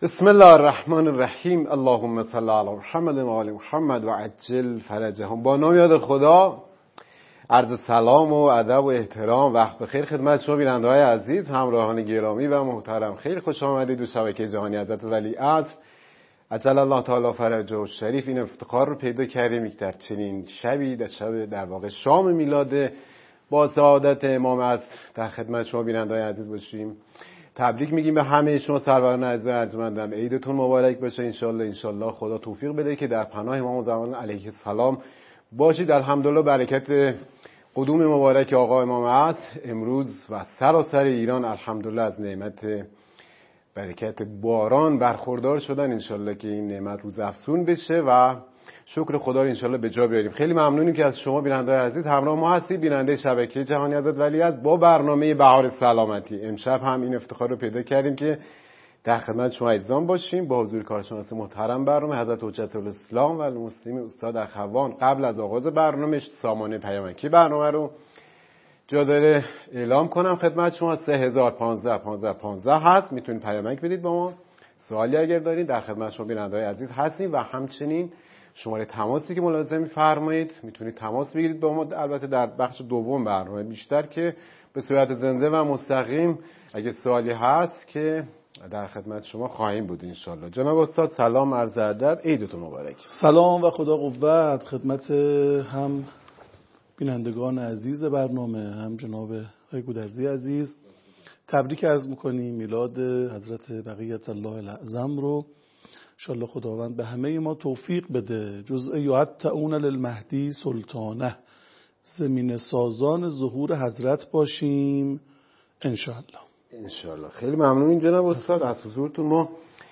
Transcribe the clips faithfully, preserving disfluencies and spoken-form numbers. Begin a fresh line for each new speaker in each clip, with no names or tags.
بسم الله الرحمن الرحیم. اللهم صل علی محمد و آل محمد و عجل فرجهم. با نام یاد خدا، عرض سلام و ادب و احترام، وقت بخیر خدمت شما بیننده‌های عزیز، همراهان گرامی و محترم. خیلی خوش آمدید به شبکه جهانی حضرت ولیعصر عجل الله تعالی فرجه الشریف. این افتخار رو پیدا کردیم که در چنین شبی، در شب در واقع شام میلاد با سعادت امام عصر، در خدمت شما بیننده‌های عزیز باشیم. تبریک میگیم به همه شما سروران عزیز ارجمندم. عیدتون مبارک باشه. انشالله انشالله خدا توفیق بده که در پناه امام زمان علیه السلام باشید. الحمدلله برکت قدوم مبارک آقا امام عصر امروز و سراسر ایران الحمدلله از نعمت برکت باران برخوردار شدن. انشالله که این نعمت روز افزون بشه و شکر خدا رو انشالله به جا بیاریم. خیلی ممنونیم که از شما بیننده عزیز همراه ما هستید، بیننده شبکه جهانی حضرت ولیعصر با برنامه بهار سلامتی. امشب هم این افتخار رو پیدا کردیم که در خدمت شما عزیزان باشیم با حضور کارشناس محترم برنامه حضرت حجت الاسلام و المسلمین استاد اخوان. قبل از آغاز برنامه سامانه پیامکی برنامه رو جا داره اعلام کنم خدمت شما. سه هزار و پانزده پانزده پانزده هست، میتونید پیامک بدید با ما. سوالی اگر دارید در خدمت شما بیننده‌های عزیز هستیم و همچنین شماره تماسی که ملاحظه می‌فرمایید میتونید تماس بگیرید با ما، البته در بخش دوم برنامه بیشتر که به صورت زنده و مستقیم اگه سوالی هست که در خدمت شما خواهیم بود انشالله. جناب استاد سلام، عرض ادب، عیدتون مبارک.
سلام و خدا قوت خدمت هم بینندگان عزیز برنامه، هم جناب آقای گودرزی عزیز. تبریک عرض میکنیم میلاد حضرت بقیت الله الاعظم رو. انشالله خداوند به همه ما توفیق بده. جزء یعطعون للمهدی سلطانه، زمین سازان ظهور حضرت باشیم انشالله.
انشالله. خیلی ممنونیم جناب استاد از حضورتون. ما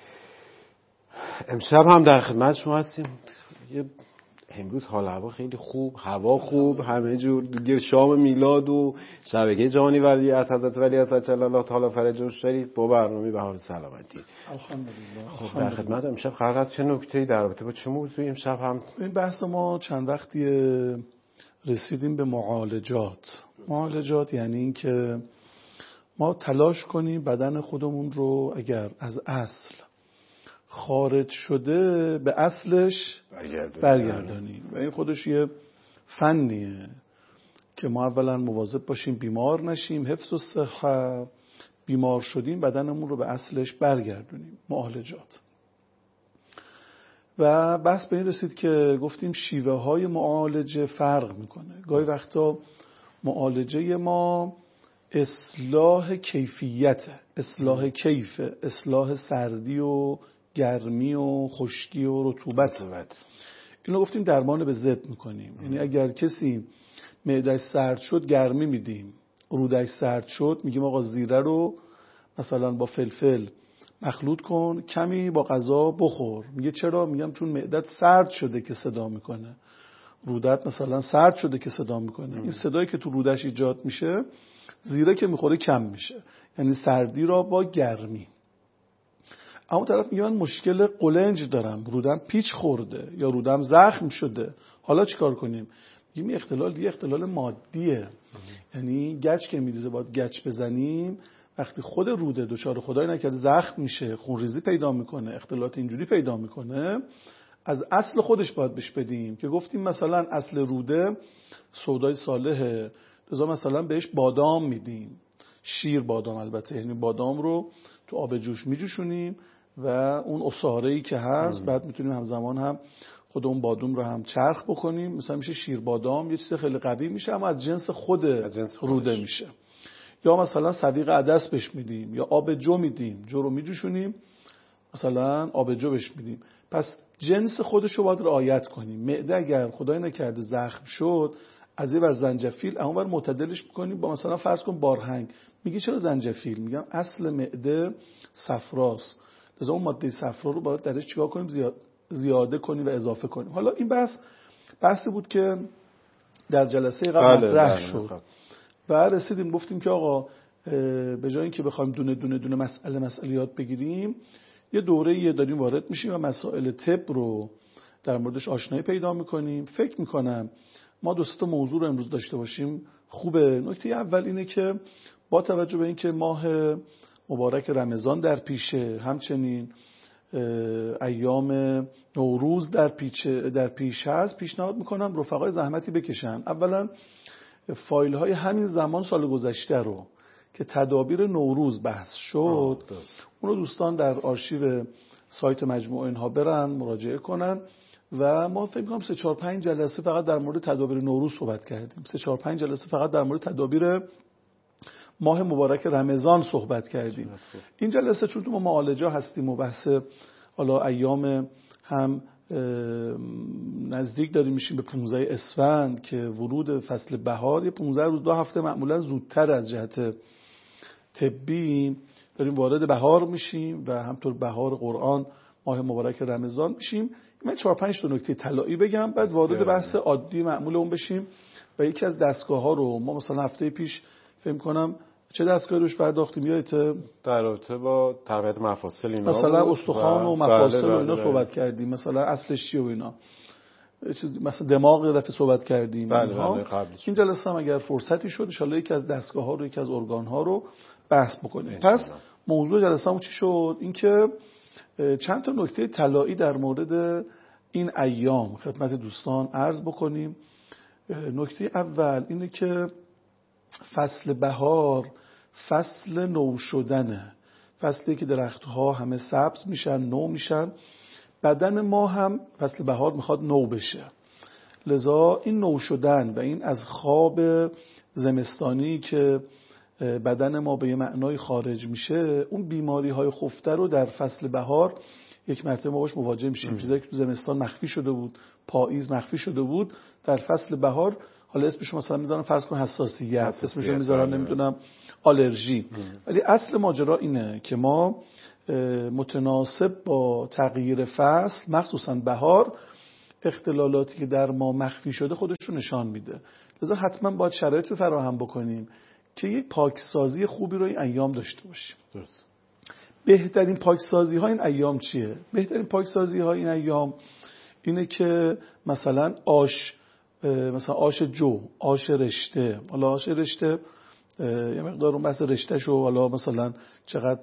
امشب هم در خدمت شما هستیم. یه امروز حال هوا خیلی خوب، هوا خوب، همه جور دیگه شام میلاد و شبکه جهانی ولیعصر حضرت ولیعصر عجل الله تعالی فرجه الشریف با برنامه بهار سلامتی.
الحمدلله.
خب در خدمت امشب قرار است چه نکته‌ای در رابطه با چه موضوعی امشب هم
این بحث ما چند وقتی رسیدیم به معالجات. معالجات یعنی این که ما تلاش کنیم بدن خودمون رو اگر از اصل خارج شده به اصلش برگردانیم. و این خودش یه فنیه که ما اولا مواظب باشیم بیمار نشیم، حفظ الصحه، بیمار شدیم بدنمون رو به اصلش برگردونیم. معالجات و بحث به این رسید که گفتیم شیوه های معالجه فرق میکنه. گاهی وقتا معالجه ما اصلاح کیفیته، اصلاح کیفه، اصلاح سردی و گرمی و خشکی و رطوبت. اینو گفتیم درمان به ضد میکنیم. یعنی اگر کسی معده‌اش سرد شد گرمی میدیم، رودش سرد شد میگیم آقا زیره رو مثلا با فلفل مخلوط کن، کمی با غذا بخور. میگه چرا؟ میگم چون معدت سرد شده که صدا میکنه، رودت مثلا سرد شده که صدا میکنه. این صدایی که تو رودش ایجاد میشه زیره که میخوره کم میشه، یعنی سردی را با گرمی. اما طرف میگه من مشکل قلنج دارم، رودم پیچ خورده یا رودم زخم شده، حالا چیکار کنیم؟ میگیم این اختلال دیگه اختلال مادیه. یعنی گچ که میریزه باید گچ بزنیم. وقتی خود روده دچار خدای نکرده زخم میشه، خونریزی پیدا میکنه، اختلالات اینجوری پیدا میکنه، از اصل خودش باید بهش بدیم. که گفتیم مثلا اصل روده سودای صالحه، لذا مثلا بهش بادام میدیم، شیر بادام البته، یعنی بادام رو تو آب جوش میجوشونیم و اون عصاره‌ای که هست ام. بعد میتونیم همزمان هم خود اون بادام رو هم چرخ بکنیم، مثلا میشه شیر بادام، یه چیز خیلی قوی میشه اما از جنس خود از جنس روده میشه. یا مثلا صدیق عدس بهش میدیم یا آب جو میدیم، جو رو میجوشونیم مثلا آب جو بهش میدیم. پس جنس خودش رو باید رعایت کنیم. معده اگر خدای نکرده زخم شد، از این ور زنجفیل، اون ور معتدلش میکنیم با مثلا فرض کن بارهنگ. میگی چرا زنجفیل؟ میگم اصل معده صفراست، لذا اون ماده صفرا رو باید درش چیکار کنیم؟ زیاد زیاده کنیم و اضافه کنیم. حالا این بحث بحثی بود که در جلسه قبل مطرح شد و رسیدیم گفتیم که آقا به جای اینکه بخوایم دونه دونه دونه مسئله مسئله یاد بگیریم، یه دوره‌ای داریم وارد میشیم و مسائل طب رو در موردش آشنایی پیدا میکنیم. فکر میکنم ما دو سه تا موضوع رو امروز داشته باشیم خوبه. نکته اول اینه که با توجه به اینکه ماه مبارک رمضان در پیشه، همچنین ایام نوروز در پیش در پیش هست، پیشنهاد میکنم رفقای زحمتی بکشن. اولا فایل های همین زمان سال گذشته رو که تدابیر نوروز بحث شد اون رو دوستان در آرشیو سایت مجموعه اینها برن مراجعه کنن و ما فکر کنم سه چهار پنج جلسه فقط در مورد تدابیر نوروز صحبت کردیم، سه چهار پنج جلسه فقط در مورد تدابیر ماه مبارک رمضان صحبت کردیم. این جلسه چون تو ما معالجه هستیم و بحث حالا ایام هم نزدیک داریم میشیم به پانزده اسفند که ورود فصل بهار، یه پانزده روز دو هفته معمولا زودتر از جهت طبی داریم وارد بهار میشیم و همطور بهار قرآن ماه مبارک رمضان میشیم. من چهار پنج تا نکته طلایی بگم بعد وارد بحث عادی معمول اون بشیم. و یکی از دستگاه ها رو ما مثلا هفته پیش فهم کنم چه دستگاهی روش پرداختیم یادته؟
در رابطه با تقویت مفاصل اینا
مثلا استخوان و مفاصل و اینا
بله
صحبت کردیم، مثلا اصلش چیه و اینا، مثلا دماغ یه دفعه صحبت کردیم.
بله بله قبلش
این جلسه هم اگر فرصتی شد ان شاء الله یکی از دستگاه ها رو یکی از ارگان ها رو بحث بکنیم. پس موضوع جلسه‌مون چی شد؟ اینکه چند تا نکته طلایی در مورد این ایام خدمت دوستان عرض بکنیم. نکته اول اینه که فصل بهار فصل نو شدنه، فصلی که درختها همه سبز میشن، نو میشن. بدن ما هم فصل بهار میخواد نو بشه، لذا این نو شدن و این از خواب زمستانی که بدن ما به یه معنای خارج میشه، اون بیماری های خفته رو در فصل بهار یک مرتبه ما باش مواجه میشیم. چیزایی که تو زمستان مخفی شده بود، پاییز مخفی شده بود، در فصل بهار حالا اسمش مثلا میذارم فرض کن حساسیت، اسمش میذارم نمیدونم آلرژی، ولی اصل ماجرا اینه که ما متناسب با تغییر فصل مخصوصا بهار اختلالاتی که در ما مخفی شده خودش رو نشان میده. لذا حتما باید شرایط رو فراهم بکنیم که یک پاکسازی خوبی رو این ایام داشته باشیم.
درست.
بهترین پاکسازی ها این ایام چیه؟ بهترین پاکسازی ها این ایام اینه که مثلا آش، مثلا آش جو، آش رشته، حالا آش رشته یه مقدار اون بحث رشته شو حالا مثلا چقدر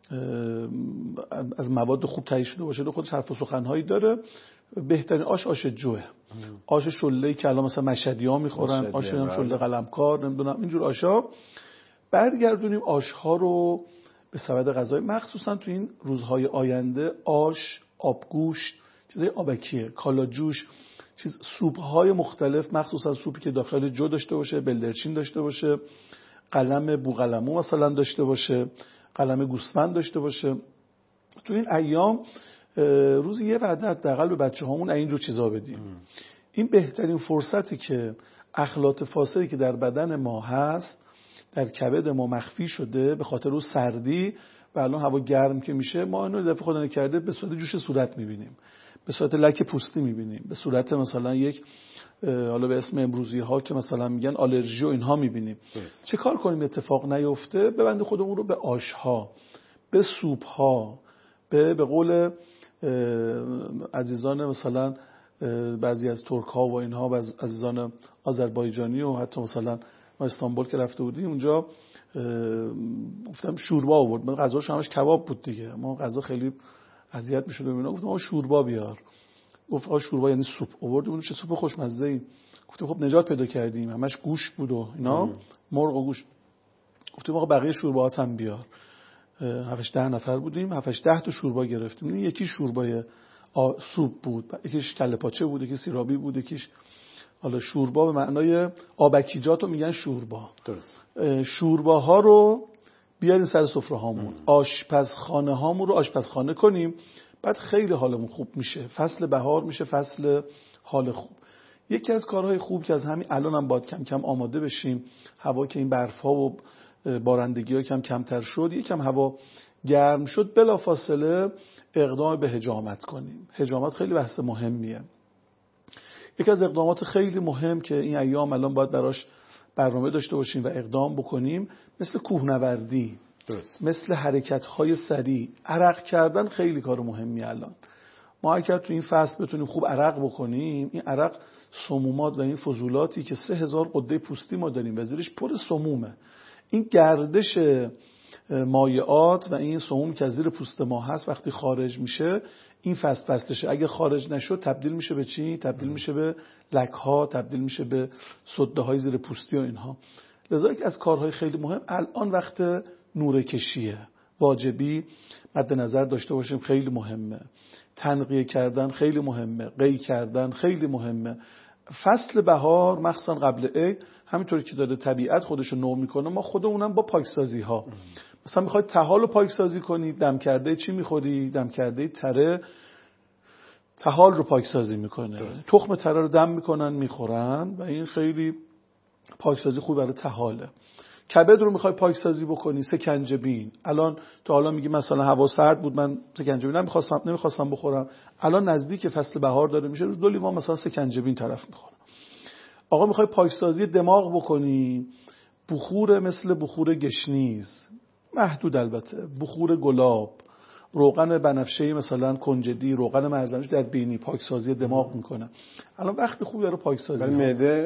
از مواد خوب تهیه شده باشه خودش حرف و سخنهایی داره. بهترین آش آش جوه، آش شله‌ای که الان مثلا مشهدی‌ها میخورن، آش شله قلمکار، نمیدونم اینجور آشا. برگردونیم آش‌ها رو به سبد غذای، مخصوصا تو این روزهای آینده آش، آبگوشت، چیزای آبکیه، کالاجوش، چیز سوپ‌های مختلف، مخصوصا سوپی که داخل جو داشته باشه، بلدرچین داشته باشه، قلم بوقلمو مثلا داشته باشه، قلم گوسفند داشته باشه. تو این ایام روزی یه وعده حداقل به بچه‌هامون اینجور چیزا بدیم. ام. این بهترین فرصتی که اخلاط فاسدی که در بدن ما هست در کبد ما مخفی شده به خاطر اون سردی و الان هوا گرم که میشه ما اینو دفعه خدا نکرده به صورت جوش صورت میبینیم، به صورت لک پوستی میبینیم، به صورت مثلا یک حالا به اسم امروزی ها که مثلا میگن آلرژی و اینها میبینیم. چه کار کنیم اتفاق نیفته؟ ببند خودمون رو به آش ها، به سوپ ها، به به قول عزیزان مثلا بعضی از ترک ها و اینها و عزیزان آذربایجانی و حتی مثلا ما استانبول که رفته بودیم اونجا گفتم شوربا آورد، من غذاش همش کباب بود دیگه، ما غذا خیلی اذیت میشد و اینا، گفتم آقا شوربا بیار. گفت آقا شوربا یعنی سوپ. آورد اون چه سوپ خوشمزه ای. گفتم خب نجات پیدا کردیم، همش گوشت بود و اینا، مرغ و گوشت. گفتم آقا بقیه شورباهات هم بیار. هفت ده نفر بودیم، هفت ده تا شوربا گرفتیم. یکی شوربای سوپ بود، یکیش کله پاچه بود، یکی سیرابی بود، یکیش حالا شوربا به معنای آبکیجاتو میگن شوربا. درست. شورباها رو بیاریم سر سفره هامون، آشپزخانه هامون رو آشپزخانه کنیم، بعد خیلی حالمون خوب میشه. فصل بهار میشه فصل حال خوب. یکی از کارهای خوب که از همین الان هم باید کم کم آماده بشیم، هوا که این برف‌ها و بارندگی‌ها کم کمتر شد، یکم هوا گرم شد، بلافاصله اقدام به حجامت کنیم. حجامت خیلی بحث مهمیه. یکی از اقدامات خیلی مهم که این ایام الان باید براش برنامه داشته باشیم و اقدام بکنیم، مثل کوهنوردی، درست. مثل حرکت‌های سریع، عرق کردن خیلی کار مهمی الان. ما اگر تو این فصل بتونیم خوب عرق بکنیم، این عرق سمومات و این فضولاتی که سه هزار غده پوستی ما داریم و زیرش پر سمومه، این گردش مایعات و این سموم که از زیر پوست ما هست وقتی خارج میشه این فست فستشه، اگه خارج نشد تبدیل میشه به چی؟ تبدیل میشه به لک‌ها، تبدیل میشه به سده‌های زیر پوستی و اینها. لذا که از کارهای خیلی مهم الان وقت نوره کشیه، واجبی مد نظر داشته باشیم، خیلی مهمه. تنقیه کردن خیلی مهمه، قی کردن خیلی مهمه. فصل بهار مخصوصا قبل عید همینطوری که داره طبیعت خودشو نو میکنه، ما خودمونم با پاکسازی ها مثلا میخواید طحال رو پاکسازی کنید، دم کرده چی میخوری؟ دم کرده تره طحال رو پاکسازی میکنه. درست. تخم تره رو دم میکنن میخورن و این خیلی پاکسازی خوب برای طحاله. کبد رو میخوای پاکسازی بکنی، سکنجبین. الان تا حالا میگی مثلا هوا سرد بود من سکنجبین نمیخواستم نمیخواستم بخورم، الان نزدیک فصل بهار داره میشه، روز دو لیوان مثلا سکنجبین طرف میخوره. آقا میخوای پاکسازی دماغ بکنی، بخور مثل بخور گشنیز، محدود البته، بخور گلاب، روغن بنفشه‌ای مثلا کنجدی، روغن مرزنش در بینی پاکسازی دماغ میکنه. الان وقت خوبی برای پاکسازی.
برای معده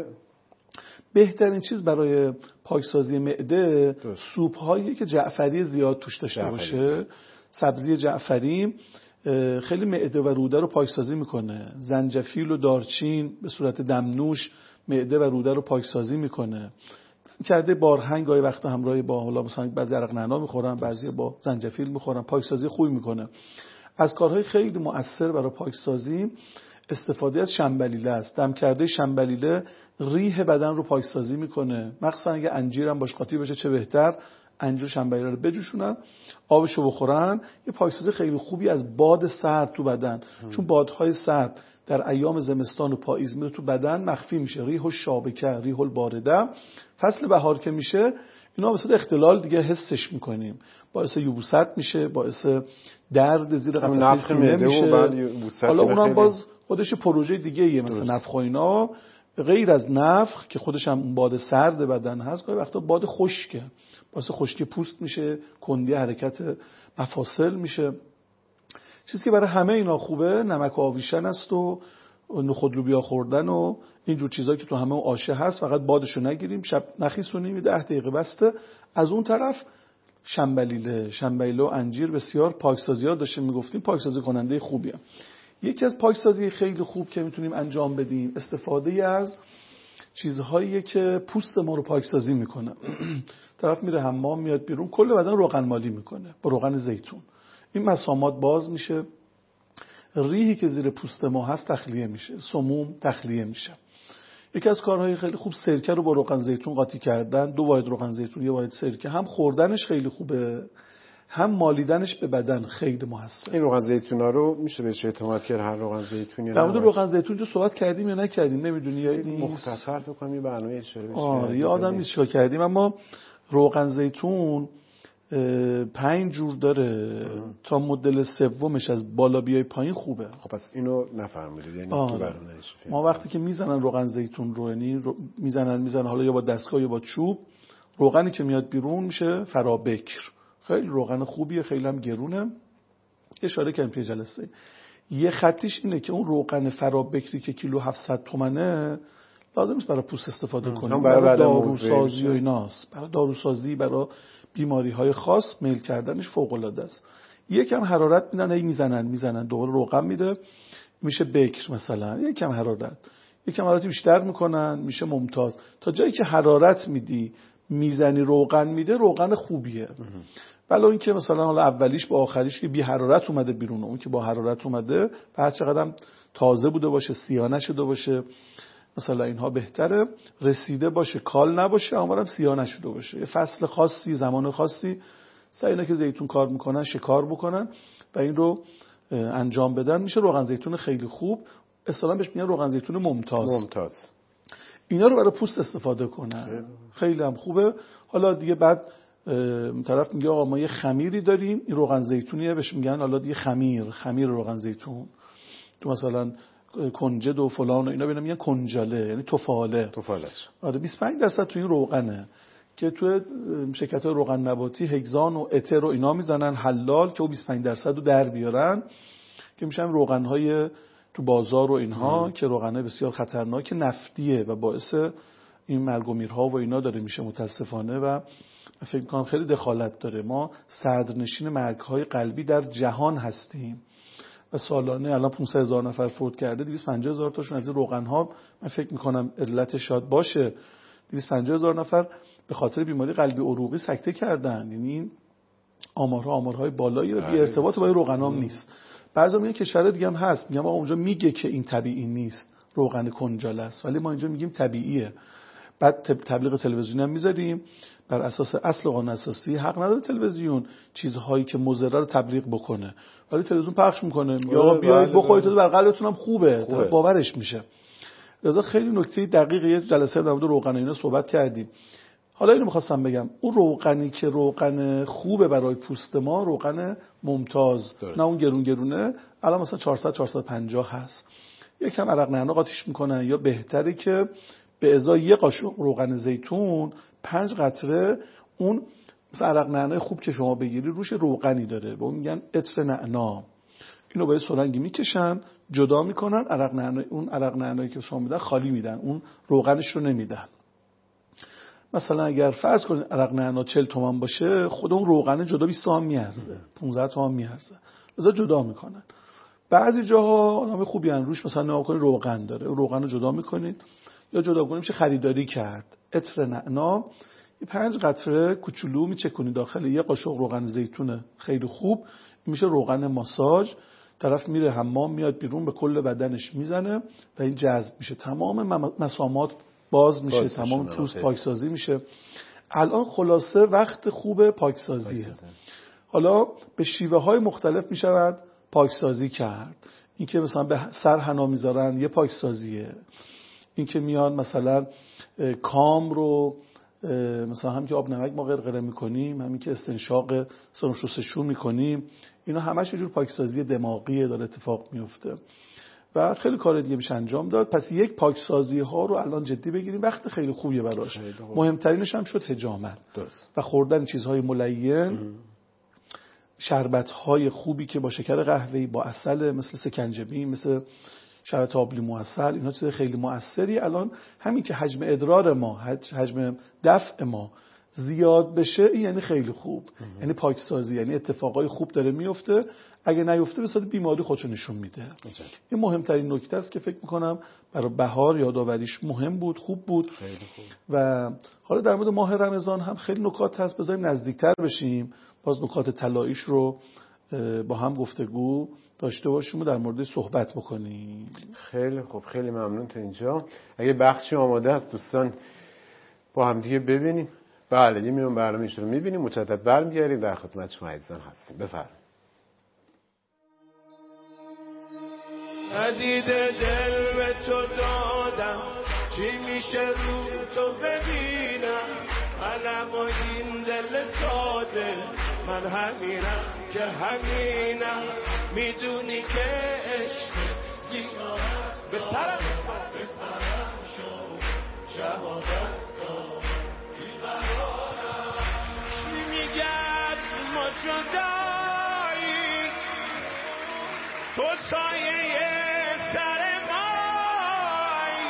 بهترین چیز برای پاکسازی معده سوپ هایی که جعفری زیاد توش داشته باشه، سبزی جعفری خیلی معده و روده رو پاکسازی میکنه. زنجفیل و دارچین به صورت دمنوش معده و روده رو پاکسازی میکنه. کرده بارهنگ گاهی وقتا همراه با حالا مثلا بعضی عرق نعنا میخورن، بعضی با زنجفیل میخورن، پاکسازی خوبی میکنه. از کارهای خیلی مؤثر برای پاکسازی استفاده از شنبلیله است. دم کرده شنبلیله ریح بدن رو پاکسازی میکنه، مخصوصا اگه انجیر هم باش قاطی بشه چه بهتر. انجیر شنبلیله رو بجوشونن، آبشو بخورن، یه پاکسازی خیلی خوبی از باد سرد تو بدن. هم. چون بادهای سرد در ایام زمستان و پاییز میره تو بدن مخفی میشه، ریح و شابکه، ریح البارده. فصل بهار که میشه اینا واسه اختلال دیگه حسش میکنیم، باعث یبوست میشه، باعث درد زیر قفسه سینه میشه. حالا اونم باز خودش پروژه دیگه ایه، مثل نفخ و اینا. غیر از نفخ که خودش هم باد سرد بدن هست، گاهی وقتا باد خشکه، باعث خشکی پوست میشه، کندی حرکت مفاصل میشه. چیزی که برای همه اینا خوبه نمک و آویشن است و نخود لوبیا خوردن و اینجور چیزایی که تو همه آشه هست، فقط بادشو نگیریم، شب نخیسونیم، ده دقیقه بسته. از اون طرف شنبلیله شنبلیله و انجیر بسیار پاکسازی ها داشتیم میگفتیم، پاکسازی کننده خوبیه. یکی از پاکسازی خیلی خوب که میتونیم انجام بدیم استفاده از چیزهایی که پوست ما رو پاکسازی میکنه. طرف میره حمام میاد بیرون کل بدن روغن مالی میکنه با روغن زیتون، این مسامات باز میشه، ریحی که زیر پوست ما هست تخلیه میشه، سموم تخلیه میشه. یکی از کارهای خیلی خوب سرکه رو با روغن زیتون قاطی کردن، دو واحد روغن زیتون یه واحد سرکه، هم خوردنش خیلی خوبه هم مالیدنش به بدن خیلی موثر.
این روغن زیتونا رو میشه بهش اعتماد کرد؟ هر روغن زیتونی
در مورد روغن زیتون جو صحبت کردیم یا نکردیم نمیدونی، یا
مختصر تو کنم یه برنامه اشاره بشه.
آره یه آدم نیست چیکار کردیم، اما روغن زیتون پنج جور داره ام. تا مدل سومش از بالا بیای پایین خوبه.
خب پس اینو نفرمودید یعنی تو برنامه
ما وقتی که میزنن روغن زیتون رو، یعنی رو میزنن میزنن حالا یا با دستگاه یا با چوب، روغنی که میاد بیرون میشه فرابکر، خیلی روغن خوبیه، خیلی هم گرونه. اشاره کردم توی جلسه. یه خطیش اینه که اون روغن فرابکری که کیلو هفتصد تومنه لازم نیست برای پوست استفاده کنیم، برای, برای داروسازی و ایناست، برای داروسازی، برای بیماری‌های خاص میل کردنش فوق‌العاده است. یکم حرارت میدن، هی میزنن میزنن دوباره روغن میده میشه بکر مثلا، یکم حرارت یکم حرارت بیشتر میکنن میشه ممتاز. تا جایی که حرارت میدی میزنی روغن میده روغن خوبیه. ولی این که مثلا حالا اولیش با آخریش که بی حرارت اومده بیرون، اون که با حرارت اومده هر چقدر تازه بوده باشه سیاه نشده باشه مثلا اینها بهتره، رسیده باشه کال نباشه اما هم سیاه نشده باشه. یه فصل خاصی زمان خاصی سعی اینا که زیتون کار میکنن شکار بکنن و این رو انجام بدن، میشه روغن زیتون خیلی خوب. اصطلاحاً بهش میگن روغن زیتون ممتاز.
ممتاز.
اینا رو برای پوست استفاده کنن خیلی هم خوبه. حالا دیگه بعد طرف میگه آقا ما یه خمیری داریم این روغن زیتونیه، بهش میگن حالا دیگه خمیر خمیر روغن زیتون. تو مثلا کنجد و فلان و اینا ببینم میگن کنجاله یعنی تفاله.
تفالش.
آره بیست و پنج درصد تو این روغنه که تو شرکت‌های روغن نباتی هگزان و اتر و اینا میزنن حلال که او بیست و پنج درصد رو در بیارن که میشن روغن‌های تو بازار و اینها ام. که روغنه بسیار خطرناک نفتیه و باعث این مرگ و میرها و اینا داره میشه متاسفانه و فکر می‌کنم خیلی دخالت داره. ما صدرنشین مرگ‌های قلبی در جهان هستیم و سالانه الان پانصد هزار نفر فوت کرده، دویست و پنجاه هزار تاشون از این روغن‌ها من فکر می‌کنم علت شاد باشه. دویست و پنجاه هزار نفر به خاطر بیماری قلبی عروقی سکته کردن. یعنی این آمارها آمارهای بالایی و بی ارتباط با این روغنام نیست. بعضی میگن کشور دیگه هم هست، میگم آقا اونجا میگه که این طبیعی نیست، روغن کنجاله است، ولی ما اینجا میگیم طبیعیه. بعد تبلیغ تلویزیونی هم میذاریم بر اساس اصل قانون اساسی. حق نداره تلویزیون چیزهایی که مضر رو تبلیغ بکنه، ولی تلویزیون پخش میکنه یا آقا بیاید بخورید تو بر قلبتون هم خوبه, خوبه. باورش میشه. لذا خیلی نکته دقیق یه جلسه در مورد روغن اینا صحبت کردیم. حالا اینو می‌خواستم بگم، اون روغنی که روغن خوبه برای پوست ما، روغن ممتاز درست. نه اون گرون گرونه، الان مثلا چهارصد چهارصد و پنجاه هست. یکم عرق نعنا قاطیش میکنن، یا بهتره که به ازای یه قاشق روغن زیتون پنج قطره اون مثلا عرق نعنای خوب که شما بگیری روش روغنی داره، به اون میگن عطر نعنا. اینو با سرنگی میکشن، جدا میکنن، عرق نعنای اون عرق نعنایی که شما میدن خالی میدن، اون روغنش رو نمیدن. مثلا اگر فرض کنید عرق نعنا چهل تومان باشه، خود اون روغن جدا بیست تومان میارزه، پانزده تومان میارزه، لذا جدا میکنن. بعضی جاها نام خوبی ان روش مثلا نام کنید روغن داره، اون روغن رو جدا میکنید یا جدا کنید میشه خریداری کرد. عطر نعنا یه پنج قطره کوچولو میچکنید داخل یه قاشق روغن زیتون خیلی خوب، میشه روغن ماساژ. طرف میره حمام میاد بیرون به کل بدنش میزنه و این جذب میشه، تمام مسامات باز میشه، باز تمام پوست پاکسازی میشه. الان خلاصه وقت خوب پاکسازیه. پاکسازی. حالا به شیوه های مختلف میشود پاکسازی کرد. این که مثلا به سر حنا میذارن یه پاکسازیه. این که میاد مثلا کام رو مثلا هم که آب نمک ما غرغره میکنیم، همین که استنشاق سرم شستشو میکنیم، اینا همش یه جور پاکسازی دماغیه داره اتفاق میفته و خیلی کار دیگه میشه انجام داد. پس یک پاکسازی ها رو الان جدی بگیریم، وقت خیلی خوبیه براش. مهمترینش هم شد حجامت درست. و خوردن چیزهای ملین، شربت های خوبی که با شکر قهوه‌ای، با عسل، مثل سکنجبین، مثل شربت آب لیمو عسل، اینا چیز خیلی مؤثری. الان همین که حجم ادرار ما، حجم دفع ما زیاد بشه، این یعنی خیلی خوب، یعنی پاکسازی، یعنی اتفاقای خوب داره میفته. اگه نیفته به صورت بیماری خودشو نشون میده. این مهمترین نکته است که فکر میکنم برای بهار یادآوریش مهم بود، خوب بود. خیلی خوب. و حالا در مورد ماه رمضان هم خیلی نکات هست، بذاریم نزدیکتر بشیم، باز نکات طلاییش رو با هم گفتگو داشته باشیم و در مورد صحبت بکنیم.
خیلی خوب، خیلی ممنون تا اینجا. اگه بخشی آماده است دوستان با هم دیگه ببینیم. بله، یه میون برنامه‌اش رو می‌بینیم، مجدد برمیگردیم در خدمت شما عزیزان هستیم. بفرمایید.
ندید دل به تو دادم، چی میشه رو تو ببینم، منم و این دل ساده، من همینم که همینم، میدونی که عشق زیاد است، به سرم به سرم شو شهادت داد بیقرارم، چی میگد ما جدایی، تو سایه سر مای،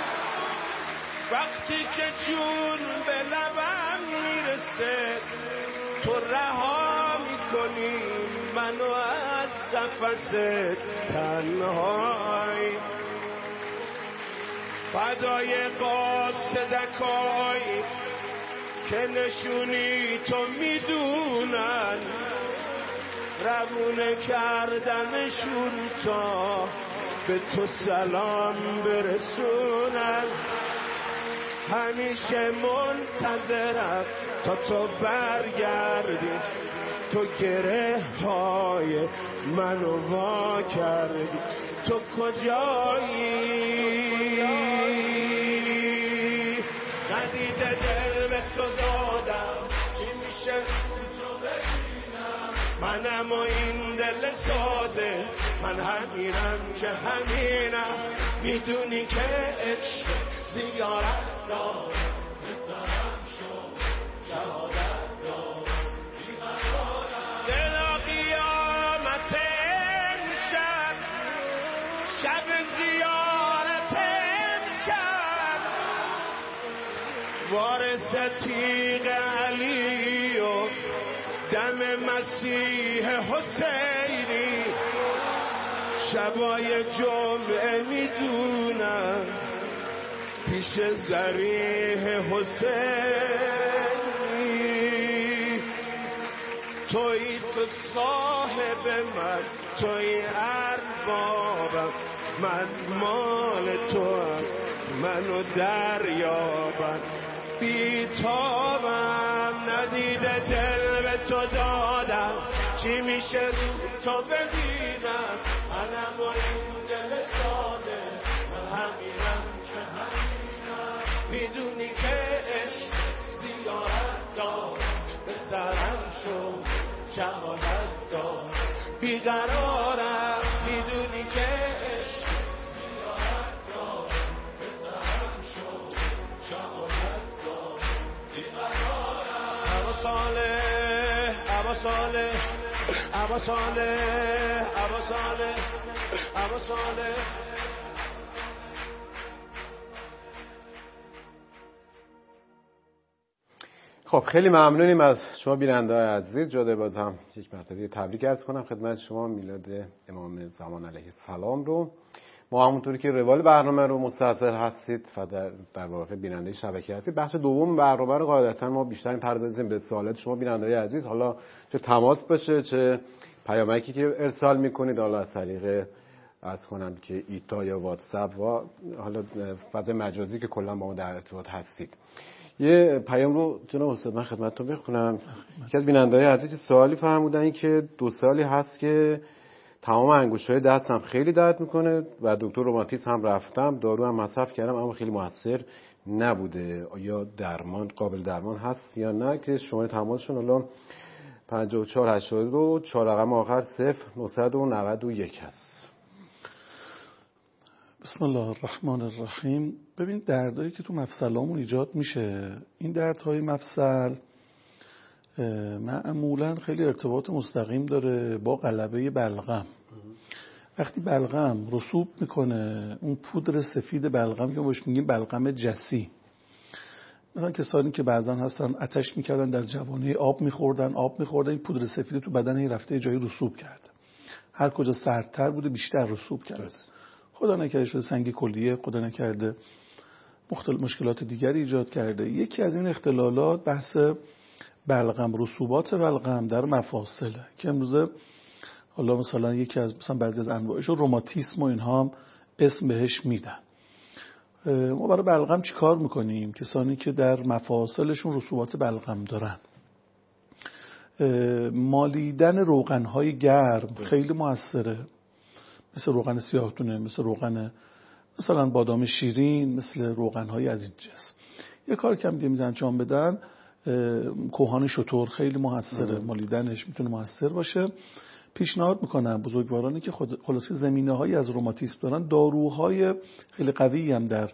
وقتی که جون به لبم میرسه تو رها میکنی منو از قفس تنهای، فدای قاصدکای که نشونی تو میدونن، روونه کردمشون تا به تو سلام برسونن، همیشه منتظرم تا تو برگردی، تو گره های منو وا کردی، تو کجایی؟ ندیده دل به تو دادم، چی میشه تو ببینم، منم و این دل ساده، من همینم که همینم، میدونی که عشق زیارت دار، بسرم شو شهادت دار بیقرارم، دلا قیامت امشب، شب زیارت امشب، وارث تیغ علی دم مسیح حسینی شبای جمعه میدونم پیش ذریح حسینی توی تو صاحب من توی اربابم من مال تو هم منو دریابم بیتابم ندیده دل به تو دادم چی میشه تو ببینم منم با این دل ساده من همینم که همینم میدونی که عشق زیارت دار به سرم شد شهادت دار بیقرارم میدونی که عشق زیارت دار به سرم شد شهادت دار بیقرارم ابا صالح ابا صالح ابا صالح ابا صالح ابا صالح
خب خیلی ممنونیم از شما بیننده‌های عزیز. جاده باز هم یک مرتبه تبریک عرض کنم خدمت شما میلاد امام زمان علیه السلام رو. ما همونطوری که روال برنامه رو مستحضر هستید و در, در واقع بیننده شبکه هستید، بخش دوم برنامه رو قاعدتا ما بیشتر می‌پردازیم به سوالات شما بیننده‌های عزیز، حالا چه تماس باشه چه پیامکی که ارسال می‌کنید، حالا از طریق عرض کنم که ایتا یا واتساپ و حالا فضای مجازی که کلا با ما در ارتباط هستید. یه پیام رو جناب استاد من خدمتتون بخونم. یکی از بیننده‌های عزیز سوالی فرمودن این که دو سالی هست که تمام انگشت‌های دستم خیلی درد میکنه و دکتر روماتیسم هم رفتم، دارو هم مصرف کردم اما خیلی موثر نبوده. آیا درمان قابل درمان هست یا نه؟ که شماره تماسشون الان پنجاه و چهار هشتاد و دو چهار رقم آخر صفر نهصد و نود و یک هست.
بسم الله الرحمن الرحیم. ببین دردایی که تو مفصلامون ایجاد میشه، این دردهای مفصل معمولا خیلی ارتباط مستقیم داره با غلبه بلغم. وقتی بلغم رسوب میکنه، اون پودر سفید بلغم که بهش میگیم بلغم جسی، مثلا کسانی که بعضا هستن آتش میکردن در جوانی آب میخوردن آب میخوردن این پودر سفید تو بدن این رفته جایی رسوب کرده، هر کجا سردتر بوده بیشتر رسوب کرده، خدا نکرده شده سنگ کلیه، خدا نکرده مختلف مشکلات دیگری ایجاد کرده. یکی از این اختلالات بحث بلغم، رسوبات بلغم در مفاصله که امروزه حالا مثلا یکی از مثلا بعضی از انواعش روماتیسم و اینها هم اسم بهش میدن. ما برای بلغم چی کار میکنیم؟ کسانی که در مفاصلشون رسوبات بلغم دارن، مالیدن روغنهای گرم خیلی موثره، مثل روغن سیاه‌تونه، مثل روغن مثلا بادام شیرین، مثل روغنهای از این جنس. یه کار کم دیگه میزنن انجام بدن، کوهان شتر خیلی موثره، مالیدنش میتونه موثر باشه. پیشنهاد میکنم بزرگوارانی که خلاصه زمینه‌هایی از روماتیسم دارن، داروهای خیلی قوی هم در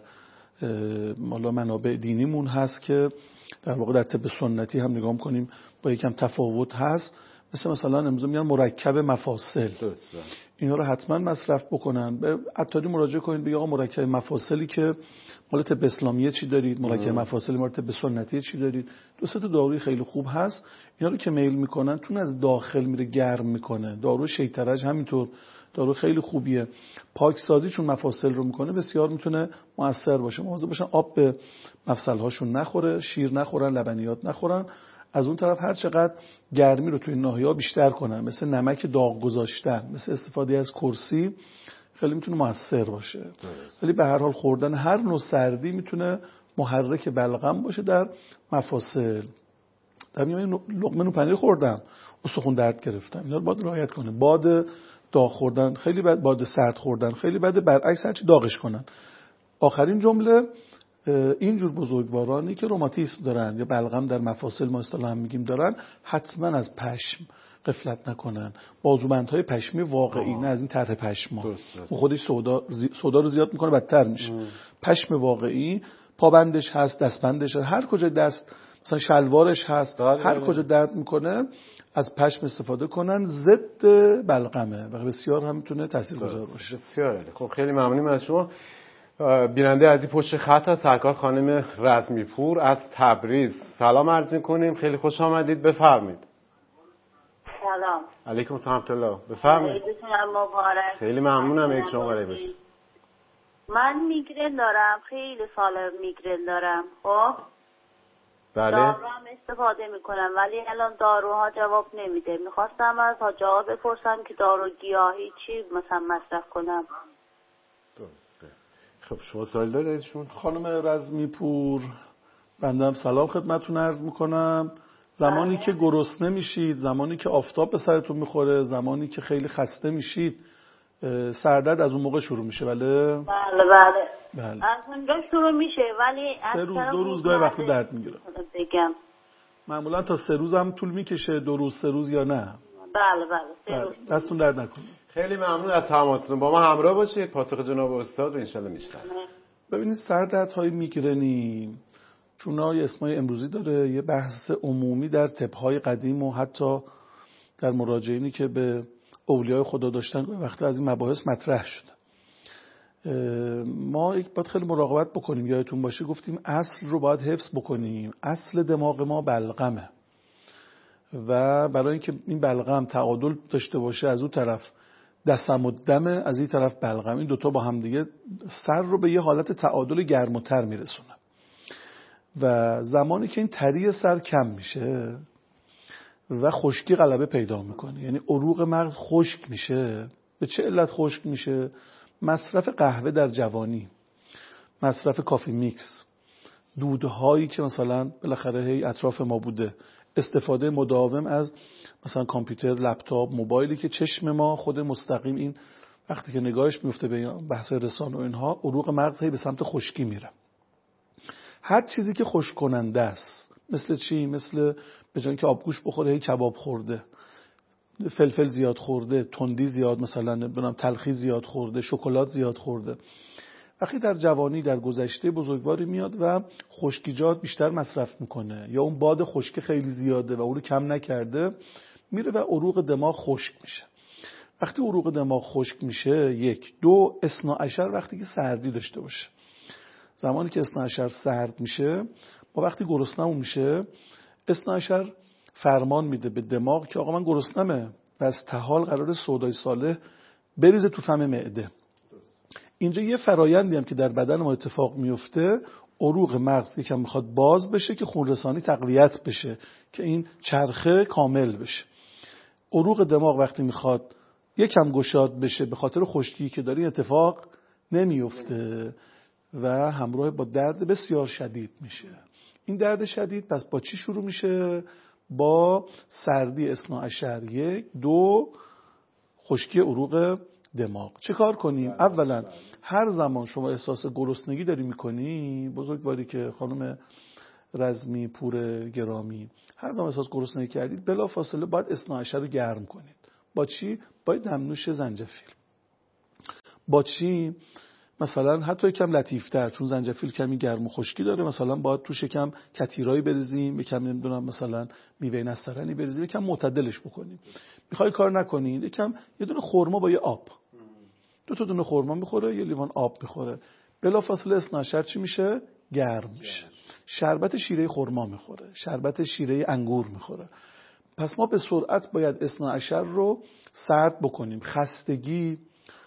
مالا منابع دینیمون هست که در واقع در طب سنتی هم نگاه کنیم با یکم تفاوت هست، مثل مثلا امروز میگن مرکب مفاصل، اینا رو حتما مصرف بکنن. به عطاری مراجعه کنید بگید آقا مرکب مفاصلی که مال طب اسلامیه چی دارید، مرکب مفاصلی مال طب سنتی چی دارید، دو سه تا داروی خیلی خوب هست، اینا رو که میل میکنن تون از داخل میره گرم میکنه. دارو شیطرج همینطور دارو خیلی خوبیه، پاکسازی چون مفاصل رو میکنه بسیار میتونه موثر باشه. مواظب باشن آب به مفصل هاشون نخوره، شیر نخورن، لبنیات نخورن. از اون طرف هر چقدر گرمی رو توی ناحیه‌ها بیشتر کنن، مثل نمک داغ گذاشتن، مثل استفاده از کرسی، خیلی میتونه موثر باشه. ولی به هر حال خوردن هر نوع سردی میتونه محرک بلغم باشه در مفاصل. در میون لقمه نون خوردم استخوان درد گرفتم، اینا رو باید رعایت کنه. باد داغ خوردن خیلی بد، باد سرد خوردن خیلی بده، برعکس هرچی داغش کنن. آخرین جمله، اینجور بزرگوارانی که روماتیسم دارن یا بلغم در مفاصل ما اصطلاحاً میگیم دارن، حتما از پشم غفلت نکنن. بازوبندهای پشمی واقعی، نه از این طرح پشما، اون خودش سودا زی... سودا رو زیاد میکنه بدتر میشه. ام. پشم واقعی، پابندش هست، دستبندش هست، هر کجا دست مثلا شلوارش هست، داره هر کجا درد میکنه از پشم استفاده کنن، ضد بلغمه و بسیار هم میتونه تاثیرگذار باشه.
بسیار خب، خیلی ممنونم از شما. بیننده عزیز پشت خط از سرکار خانم رزمی پور از تبریز سلام عرض می‌کنیم، خیلی خوش آمدید، بفرمایید.
سلام.
علیکم السلام الله. بفرمایید.
عیدتون مبارک.
خیلی ممنونم یک شما برای باشید.
من میگرن دارم، خیلی سال میگرن دارم. خب
بله.
داروام استفاده میکنم ولی الان داروها جواب نمیده. میخواستم از ها جواب بپرسم که دارو گیاهی چی مثلا مصرف کنم.
درسته. خب شما سوال داریدشون؟
خانم رزمی پور، بنده هم سلام خدمتتون عرض میکنم. زمانی که گرسنه میشید، زمانی که آفتاب به سرتون میخوره، زمانی که خیلی خسته میشید، سردرد از اون موقع شروع میشه. بله
بله بله,
بله.
از اونجا شروع میشه ولی
سه روز دو روز گاهی وقتی درد میگیره.
بگم
معمولا تا سه روز هم طول میکشه. دو روز سه روز یا نه؟
بله بله سه
بله.
روز.
دستون درد نکنه.
خیلی ممنون از تماستون. با ما همراه باشید. پاسخ جناب استاد رو انشالله میشنویم.
ببینید سردردهای میگرنی چون های اسمای امروزی داره، یه بحث عمومی در طب‌های قدیم و حتی در مراجعینی که به اولیای خدا داشتن وقتی از این مباحث مطرح شده. ما یک باید خیلی مراقبت بکنیم. یادتون باشه گفتیم اصل رو باید حفظ بکنیم. اصل دماغ ما بلغمه و برای اینکه این بلغم تعادل داشته باشه، از اون طرف دسم و دمه، از این طرف بلغم، این دوتا با هم دیگه سر رو به یه حالت تعادل گرم و تر میرسونه و زمانی که این تری سر کم میشه و خشکی غلبه پیدا میکنه، یعنی عروق مغز خشک میشه. به چه علت خشک میشه؟ مصرف قهوه در جوانی، مصرف کافی میکس، دودهایی که مثلا بالاخره هی اطراف ما بوده، استفاده مداوم از مثلا کامپیوتر، لپتاپ، موبایلی که چشم ما خود مستقیم این وقتی که نگاهش میفته به بحث رسانه و اینها، عروق مغز هی به سمت خشکی میره. هر چیزی که خشک کننده است، مثل چی؟ مثل به جای اینکه آبگوش بخوره هی کباب خورده، فلفل زیاد خورده، تندی زیاد، مثلا نمیدونم تلخی زیاد خورده، شکلات زیاد خورده. وقتی در جوانی در گذشته بزرگواری میاد و خشکیجات بیشتر مصرف میکنه یا اون باد خشک خیلی زیاده و اون رو کم نکرده، میره و عروق دماغ خشک میشه. وقتی عروق دماغ خشک میشه، یک دو اثنا عشر وقتی که سردی داشته باشه، زمانی که اثنا عشر سرد میشه، ما وقتی گرسنمون میشه، اثنا عشر فرمان میده به دماغ که آقا من گرسنمه و از تحال قرار سودای صالح بریزه تو فم معده. اینجا یه فرایندی هم که در بدن ما اتفاق میفته، عروق مغز یکم میخواد باز بشه که خون رسانی تقویت بشه که این چرخه کامل بشه. عروق دماغ وقتی میخواد یکم گشاد بشه به خاطر خشکی که داره اتفاق نمیفته و همراه با درد بسیار شدید میشه. این درد شدید پس با چی شروع میشه؟ با سردی اثنا عشر، یک دو خشکی عروق دماغ. چه کار کنیم؟ اولا هر زمان شما احساس گرسنگی داری میکنی، بزرگواری که خانم رزمی پور گرامی، هر زمان احساس گرسنگی کردید بلا فاصله باید اثنا عشر رو گرم کنید. با چی؟ با دمنوش زنجفیل. با چی؟ مثلا حتی یکم لطیفتر، چون زنجفیل کمی گرم و خشکی داره، مثلا باید توش یکم کتیرایی بریزیم، یکم نمیدونم مثلا میوه نسترنی بریزیم، یکم معتدلش بکنیم. میخوای کار نکنید، یکم یه دونه خرما با یه آب، دو تا دونه خرما میخوره، یه لیوان آب میخوره، بلافاصله اثنا عشر چی میشه؟ گرم میشه. شربت شیره خرما میخوره، شربت شیره انگور میخوره. پس ما به سرعت باید اثنا عشر رو سرد بکنیم. خستگی،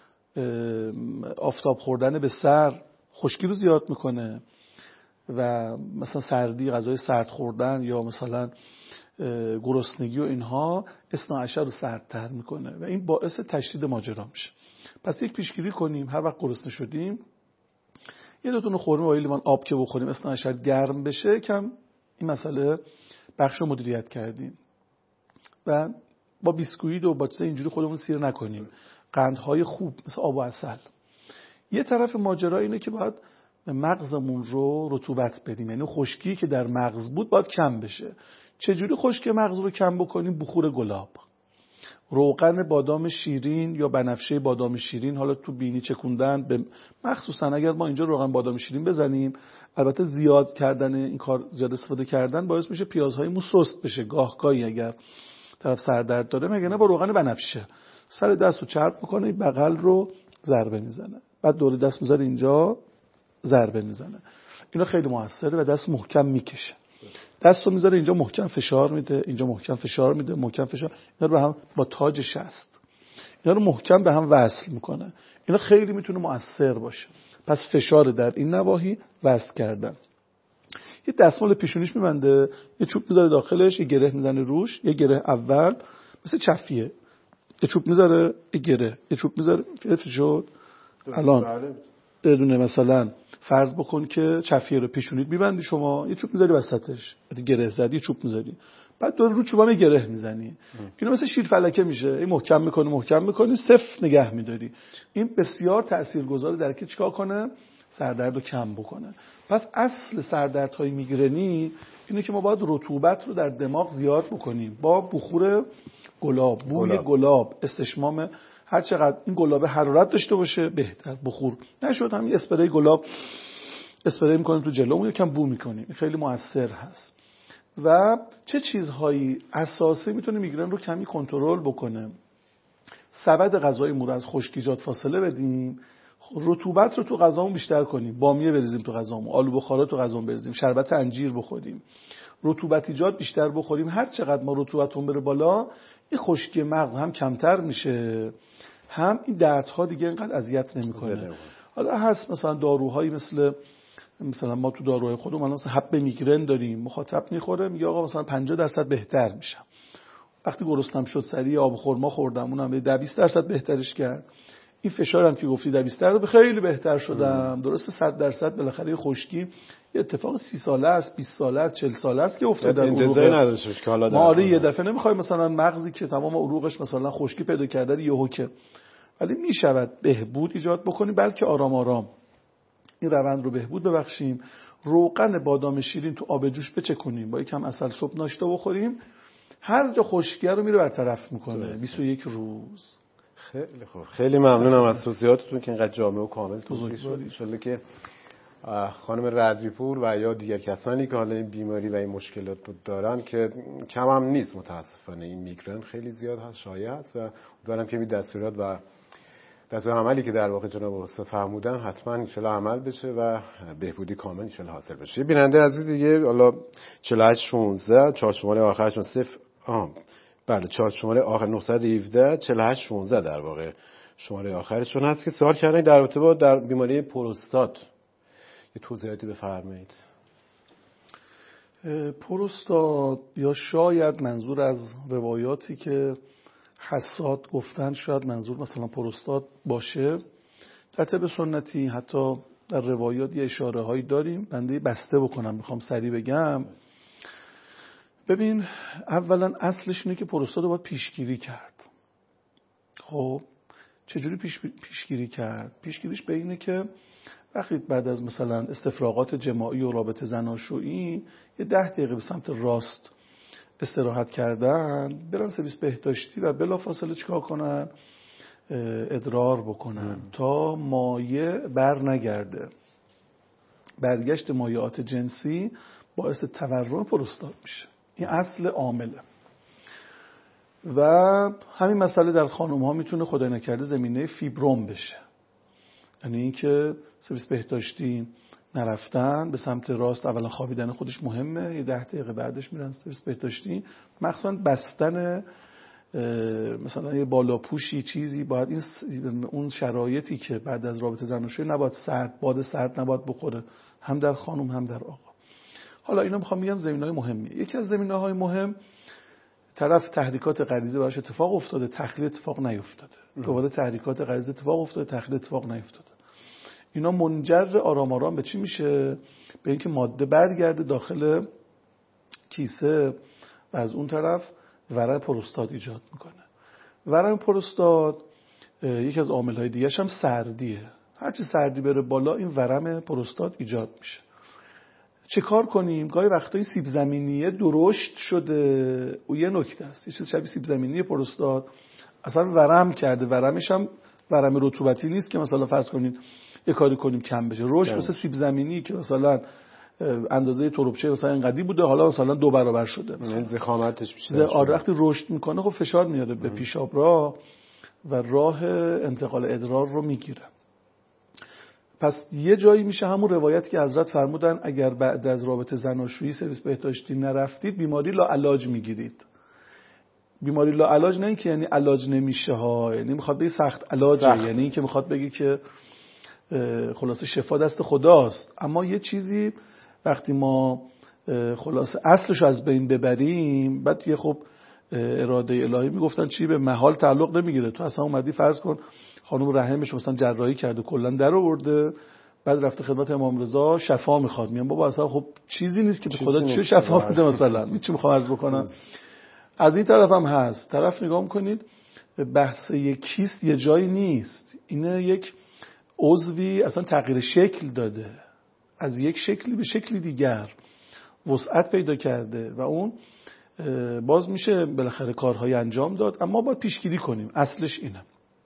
آفتاب خوردن به سر خشکی رو زیاد میکنه و مثلا سردی، غذای سرد خوردن یا مثلا گرسنگی و اینها اثنا عشر رو سردتر میکنه و این باعث تشدید ماجرا میشه. پس یک پیشگیری کنیم، هر وقت گرسنه شدیم یه دو تا خرما با لیوان آب که بخوریم، اثنا عشر گرم بشه، کم این مسئله بخش رو مدیریت کردیم. و با بیسکویت و با چیز اینجوری خودمون سیر نکنیم، قندهای خوب مثل آب و عسل. یه طرف ماجرا اینه که باید مغزمون رو رطوبت بدیم، یعنی خشکی که در مغز بود باید کم بشه. چجوری خشکی مغز رو کم بکنیم؟ بخور گلاب، روغن بادام شیرین یا بنفشه بادام شیرین، حالا تو بینی چکوندن به مخصوصا اگر ما اینجا روغن بادام شیرین بزنیم، البته زیاد کردن این کار، زیاد استفاده کردن باعث میشه پیازهای مو سست بشه گاه گاهی اگر طرف سردرد داره، مگه نه با روغن بنفشه سر دست رو چرب میکنه، بغل رو ضربه میزنه، بعد دور دست میذاره اینجا ضربه میزنه. اینا خیلی موثره و دست محکم میکشه. دستو میذاره اینجا محکم فشار میده، اینجا محکم فشار میده، محکم فشار، اینا رو هم با تاج شست اینا رو محکم به هم وصل میکنه. اینا خیلی میتونه مؤثر باشه. پس فشار در این نواحی وصل کردن. یه دستمال پیشونیش میبنده، یه چوب میذاره داخلش، یه گره میزنه روش، یه گره اول مثل چفیه، یه چوب میذاره، یه گره، یه چوب میذاره. فکر شد الان بدونه مثلا فرض بکن که چفیه رو پیشونیت میبندی شما، یه چوب میذاری وسطش، بعد گره زدی، چوب میذاری، بعد دور رو چوبام گره میزنی، اینا مثل شیر فلکه میشه. این محکم میکنی محکم میکنی صفر نگه میداری. این بسیار تاثیرگذاره در که چیکار کنه؟ سردرد رو کم بکنه. پس اصل سردردهای میگرنی اینه که ما باید رطوبت رو در دماغ زیاد بکنیم با بخور گلاب، بوی گلاب، استشمام. هر چقدر این گلاب حرارت داشته باشه بهتر. بخور نشد همین اسپری گلاب اسپری میکنیم تو جلومون، یکم بو میکنیم، این خیلی موثر هست. و چه چیزهایی اساسی میتونه میگرن رو کمی کنترل بکنه؟ سبد غذای مورد از خشکیجات فاصله بدیم، رطوبت رو تو غذامون بیشتر کنیم، بامیه بریزیم تو غذامون، آلو بخارا تو غذامون بریزیم، شربت انجیر بخوریم، رطوبتیجات بیشتر بخوریم. هر چقدر ما رطوبتمون بره بالا، این خشکی مغز هم کمتر میشه، هم این دردها دیگه اینقدر اذیت نمیکنه. حالا هست مثلا داروهایی مثل مثلا ما تو داروهای خودمون مثلا حب میگرن داریم، مخاطب میخوره میگه آقا مثلا پنجاه درصد بهتر میشم. وقتی گرسنم شد سریع آب خرما خوردم، اونم ده بیست درصد بهترش کرد. این فشارم که گفتی ده بیست درصد خیلی بهتر شدم. درسته صد درصد بالاخره خشکی یه اتفاق سی ساله است، بیست ساله است، چهل ساله است که افتاد در عروق
که حالا
ما. آره یه دفعه نمیخوای مثلا مغزی که تمام عروقش مثلا خشکی پیدا کرده یهو که، ولی میشود بهبود ایجاد بکنیم، بلکه آرام آرام این روند رو بهبود ببخشیم. روغن بادام شیرین تو آب جوش بچکنیم، با یکم عسل صبح ناشتا بخوریم، هر جا خشکی رو میره برطرف میکنه. بیست و یک روز.
خیلی خوب، خیلی ممنونم از توضیحاتتون که اینقدر جامع و کامل توضیح شد. ان شاءالله که خانم رضوی‌پور و یا دیگر کسانی که حالا این بیماری و این مشکلات رو دارن که کم هم نیست متاسفانه، این میگرن خیلی زیاد هست، شایع است، و امیدوارم که این دستورات و دستور عملی که در واقع جناب استاد فرمودن حتما ان شاءالله عمل بشه و بهبودی کامل ان شاءالله حاصل بشه. بیننده عزیز دیگه حالا چهل و هشت شانزده چهار شماره آخرشون صفر آه بله چهار شماره آخر نهصد و هفده چهل و هشت شانزده در واقع شماره آخرشون هست که سوال کردن در رابطه با در بیماری پروستات. یه توضیحاتی بفرمایید.
پروستات یا شاید منظور از روایاتی که حساد گفتن شاید منظور مثلا پروستات باشه. در طب سنتی حتی در روایات یه اشاره هایی داریم، بنده بسته بکنم میخوام سریع بگم. ببین اولا اصلش اینه که پروستات رو باید پیشگیری کرد. خب چجوری پیش پیشگیری کرد؟ پیشگیریش به اینه که وقتی بعد از مثلا استفراغات جماعی و رابطه زناشویی یه ده دقیقه به سمت راست استراحت کردن، برن سرویس بهداشتی و بلافاصله چیکار کنن؟ ادرار بکنن ام. تا مایع بر نگرده. برگشت مایعات جنسی باعث تورم پروستات میشه. این اصل عامله. و همین مسئله در خانم ها میتونه خدای نکرده زمینه فیبروم بشه، یعنی این که سرویس بهداشتی نرفتن، به سمت راست اولا خوابیدن خودش مهمه، یه ده دقیقه بعدش میرن سرویس بهداشتی، مخصوصا بستن مثلا یه بالاپوشی چیزی، باید این اون شرایطی که بعد از رابطه زناشویی نباید سرد، باد سرد نباید بخوره، هم در خانم هم در آقا. حالا اینا میخوام میگم زمینه‌های مهمیه. یکی از زمینه‌های مهم طرف تحریکات غریزی براش اتفاق افتاده، تخلیه اتفاق نیفتاده، دوباره تحریکات غریزی اتفاق افتاده، تخلیه اتفاق نیفتاده. اینا منجر آرام آرام به چی میشه؟ به اینکه ماده برگرده داخل کیسه و از اون طرف ورم پروستات ایجاد میکنه. ورم پروستات یکی از عامل‌های دیگه‌ش هم سردیه. هرچی سردی بره بالا این ورم پروستات ایجاد میشه. چه کار کنیم؟ گاهی وقتا این سیب زمینیه درشت شده، او یه نکته است، یه چیز شبیه سیب زمینی پروستات اصلا ورم کرده، ورمش هم ورم رطوبتی نیست که مثلا فرض کنید یه کاری کنیم کم بشه. رشد مثلا سیب زمینی که مثلا اندازه تربچه مثلا اینقدی بوده حالا مثلا دو برابر شده، مثلا
ضخامتش بیشتر.
آره وقتی رشد میکنه خب فشار میاره به پیشاب راه و راه انتقال ادرار رو میگیره. پس یه جایی میشه همون روایتی که حضرت فرمودن اگر بعد از رابطه زناشویی سرویس بهداشتی نرفتید بیماری لا علاج میگیرید. بیماری لا علاج نه اینکه یعنی علاج نمیشه ها، یعنی میخواد بگه سخت علاجه، یعنی اینکه میخواد بگه که خلاصه شفا دست خداست. اما یه چیزی وقتی ما خلاصه اصلش از بین ببریم، بعد یه خب اراده الهی میگفتن چی به محال تعلق نمیگیره. تو اصلا اومدی فرض کن خانم رحمش مثلا جراحی کرده کلا در آورده، بعد رفته خدمت امام رضا شفا میخواد، میگم بابا اصلا خب چیزی نیست که به خدا چه شفا بده مثلا. این چی میخوام عرض بکنم؟ از این طرف هم هست، طرف نگاه میکنید بحث یک کیست یه جایی نیست، اینه یک عضوی اصلا تغییر شکل داده، از یک شکلی به شکلی دیگر وسعت پیدا کرده و اون باز میشه بالاخره کارهای انجام داد، اما باید پیشگیری کنیم. اصلش اینه.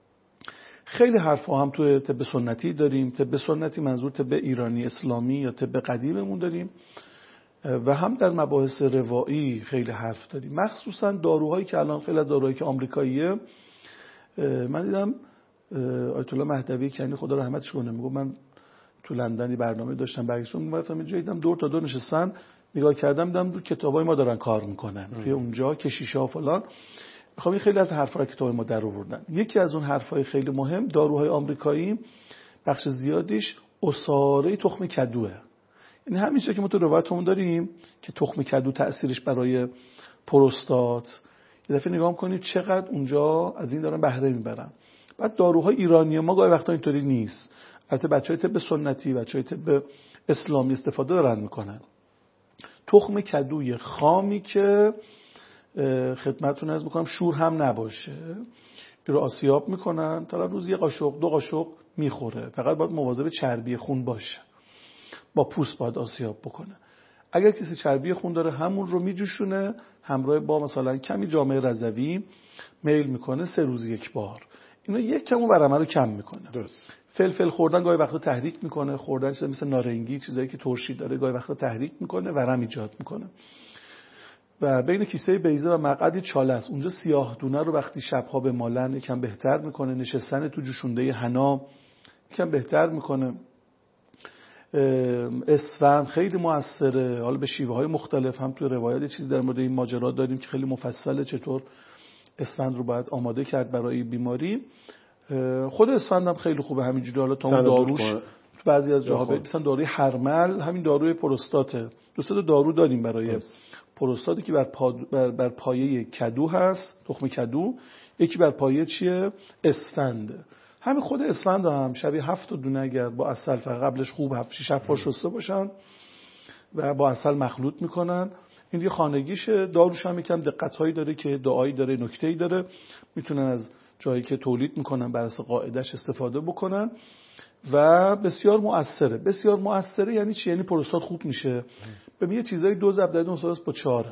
خیلی حرفا هم تو طب سنتی داریم، طب سنتی منظور طب ایرانی اسلامی یا طب قدیممون داریم، و هم در مباحث روایی خیلی حرف داریم، مخصوصا داروهایی که الان خیلی از داروهایی که آمریکاییه. من دیدم آیت الله مهدوی کنی خدا رحمتش کنه میگه من تو لندن برنامه داشتم برگشتم میگفتم اینجا دیدم دور تا دور نشستن نگاه کردم دیدم رو کتابای ما دارن کار میکنن توی اونجا کشیشا فلان. میخوام خیلی از حرفای کتاب ما در آوردن. یکی از اون حرفای خیلی مهم داروهای آمریکایی بخش زیادیش عصاره تخم کدوه. این همین چیزی که ما تو روایتمون داریم که تخم کدو تأثیرش برای پروستات، یه دفعه نگاه کنید چقدر اونجا از این دارن بهره میبرن. بعد داروهای ایرانی ما گاهی وقتا اینطوری نیست. البته بچهای طب سنتی، بچهای طب اسلامی استفاده دارن میکنن. تخم کدوی خامی که خدمتتون عرض میکنم شور هم نباشه، رو آسیاب میکنن، تا روز یه قاشق دو قاشق میخوره. فقط باید مواظب چربی خون باشه، با پوست باید آسیاب بکنه. اگر کسی چربی خون داره همون رو میجوشونه همراه با مثلا کمی جامعه رضوی میل میکنه سه روز یک بار. اینا یک کمو برنامه رو کم میکنه. درست. فلفل خوردن گاهی وقتا تحریک میکنه، خوردن چیزا مثل نارنگی چیزایی که ترشی داره گاهی وقتا تحریک میکنه، ورم ایجاد میکنه. و بین کیسه بیضه و مقعد چاله است. اونجا سیاه دونه رو وقتی شبها به مالن یکم بهتر میکنه، نشستن تو جوشونده حنا یکم بهتر میکنه. اسفند خیلی موثره، حالا به شیوه های مختلف. هم تو روایت یه چیز در مورد این ماجرا داریم که خیلی مفصله چطور اسفند رو باید آماده کرد برای بیماری. خود اسفند هم خیلی خوبه همینجوری، حالا تا اون داروش بعضی از جاها مثلا داروی هرمل همین داروی پروستاته. دو سه تا دارو داریم برای پروستاتی که بر, پا بر, بر پایه کدو هست، تخم کدو، یکی بر پایه چیه؟ اسفند. همین خود اسفند هم شبیه هفت دونه اگر با عسل فقط قبلش خوب هفت شش هفت بار شسته باشن و با عسل مخلوط میکنن، این یه خانگیشه. داروش هم یکم دقت‌هایی داره که دعایی داره، نکته‌ای داره، میتونن از جایی که تولید میکنن بر اساس قاعده‌اش استفاده بکنن و بسیار مؤثره. بسیار مؤثره یعنی چی؟ یعنی پروستات خوب میشه. ببین یه چیزای دوز ابداعی اون با چهار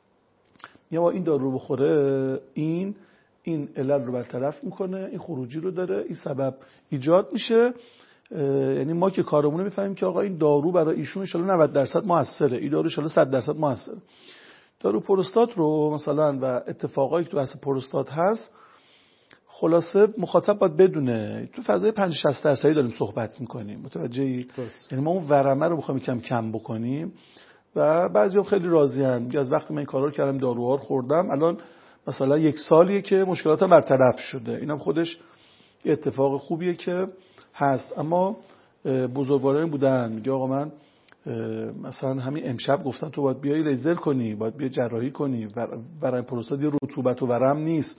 یا این دارو رو بخوره این این علل رو برطرف میکنه، این خروجی رو داره، این سبب ایجاد میشه. یعنی ما که کارمونه میفهمیم که آقا این دارو برای ایشون ان شاءالله نود درصد موثره، این دارو ان شاءالله صد درصد موثره. دارو پروستات رو مثلا و اتفاقایی که تو اصل پروستات هست خلاصه مخاطب باید بدونه. تو فضای پنجاه شصت درصدی داریم صحبت میکنیم، متوجهی؟ یعنی ما اون ورمه رو بخوایم کم کم بکنیم و بعضی‌ها خیلی راضی‌ان، میگه از وقتی من این کارا رو کردم داروها رو خوردم الان مثلا یک سالیه که مشکلاتم برطرف شده. اینم خودش یه اتفاق خوبیه که هست. اما بزرگوارانی بودن میگه آقا من مثلا همین امشب گفتن تو باید بیای لیزر کنی، باید بیای جراحی کنی، برای پروستات یه رطوبت و ورم نیست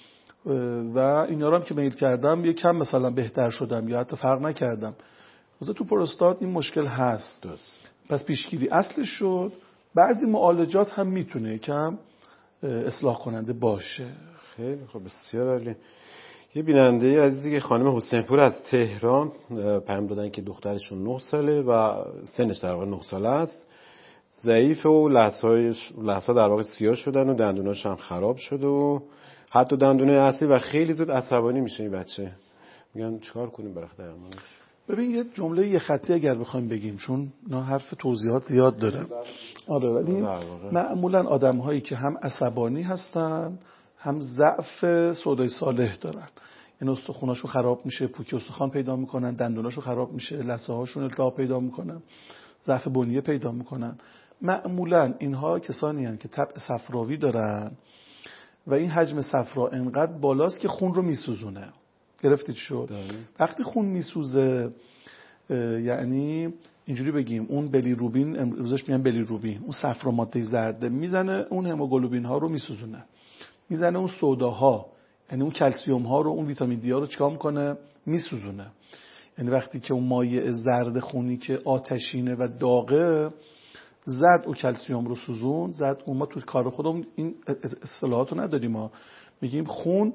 و اینا رو هم که میل کردم یه کم مثلا بهتر شدم یا حتی فرق نکردم. مثلا تو پروستات این مشکل هست. درست. پس پیشگیری اصلش شد. بعضی معالجات هم میتونه کم اصلاح کننده باشه.
خیلی خب، بسیار عالی. یه بیننده عزیزی که خانم حسینپور از تهران پیام دادن که دخترشون نه ساله و سنش در واقع نه ساله است، ضعیف و لثه‌هاش لثه‌ها در واقع سیاه شدن و دندوناش هم خراب شده و حتی دندونه اصلی و خیلی زود عصبانی میشه این بچه. میگن چیکار کنیم برای درمانش؟
ببین یه جمله یه خطی اگر بخوایم بگیم، چون نه حرف توضیحات زیاد داره. آره ولی معمولا آدم‌هایی که هم عصبانی هستن هم ضعف سودای صالح دارن، این استخوناشون خراب میشه، پوکی استخوان پیدا میکنن، دندوناشون خراب میشه، لثه هاشون التهاب پیدا میکنن، ضعف بنیه پیدا میکنن. معمولا اینها کسانی هستند که طبع صفراوی دارن و این حجم صفرا انقدر بالاست که خون رو میسوزونه. گرفتید شد؟ داری. وقتی خون میسوزه یعنی اینجوری بگیم اون بلیروبین، امروزش میگن بلیروبین، اون صفرا ماده زرده میزنه اون هموگلوبین ها رو میسوزونه، میزنه اون سوداها یعنی اون کلسیوم ها رو، اون ویتامین دی ها رو چیکار میکنه؟ میسوزونه. یعنی وقتی که اون مایع زرد خونی که آتشینه و داغه زد و کلسیوم رو سوزون، زد اون ما تو کار خودمون این اصطلاحات رو نداریم، ما میگیم خون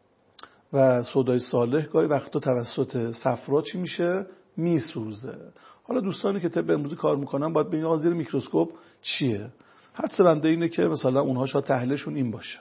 و سودای صالح گاهی وقتا توسط صفرا چی میشه؟ میسوزه. حالا دوستانی که طب امروزی کار میکنن باید ببینن زیر میکروسکوپ چیه. حدس بنده اینه که مثلا اونها شاید تحلیلشون این باشه.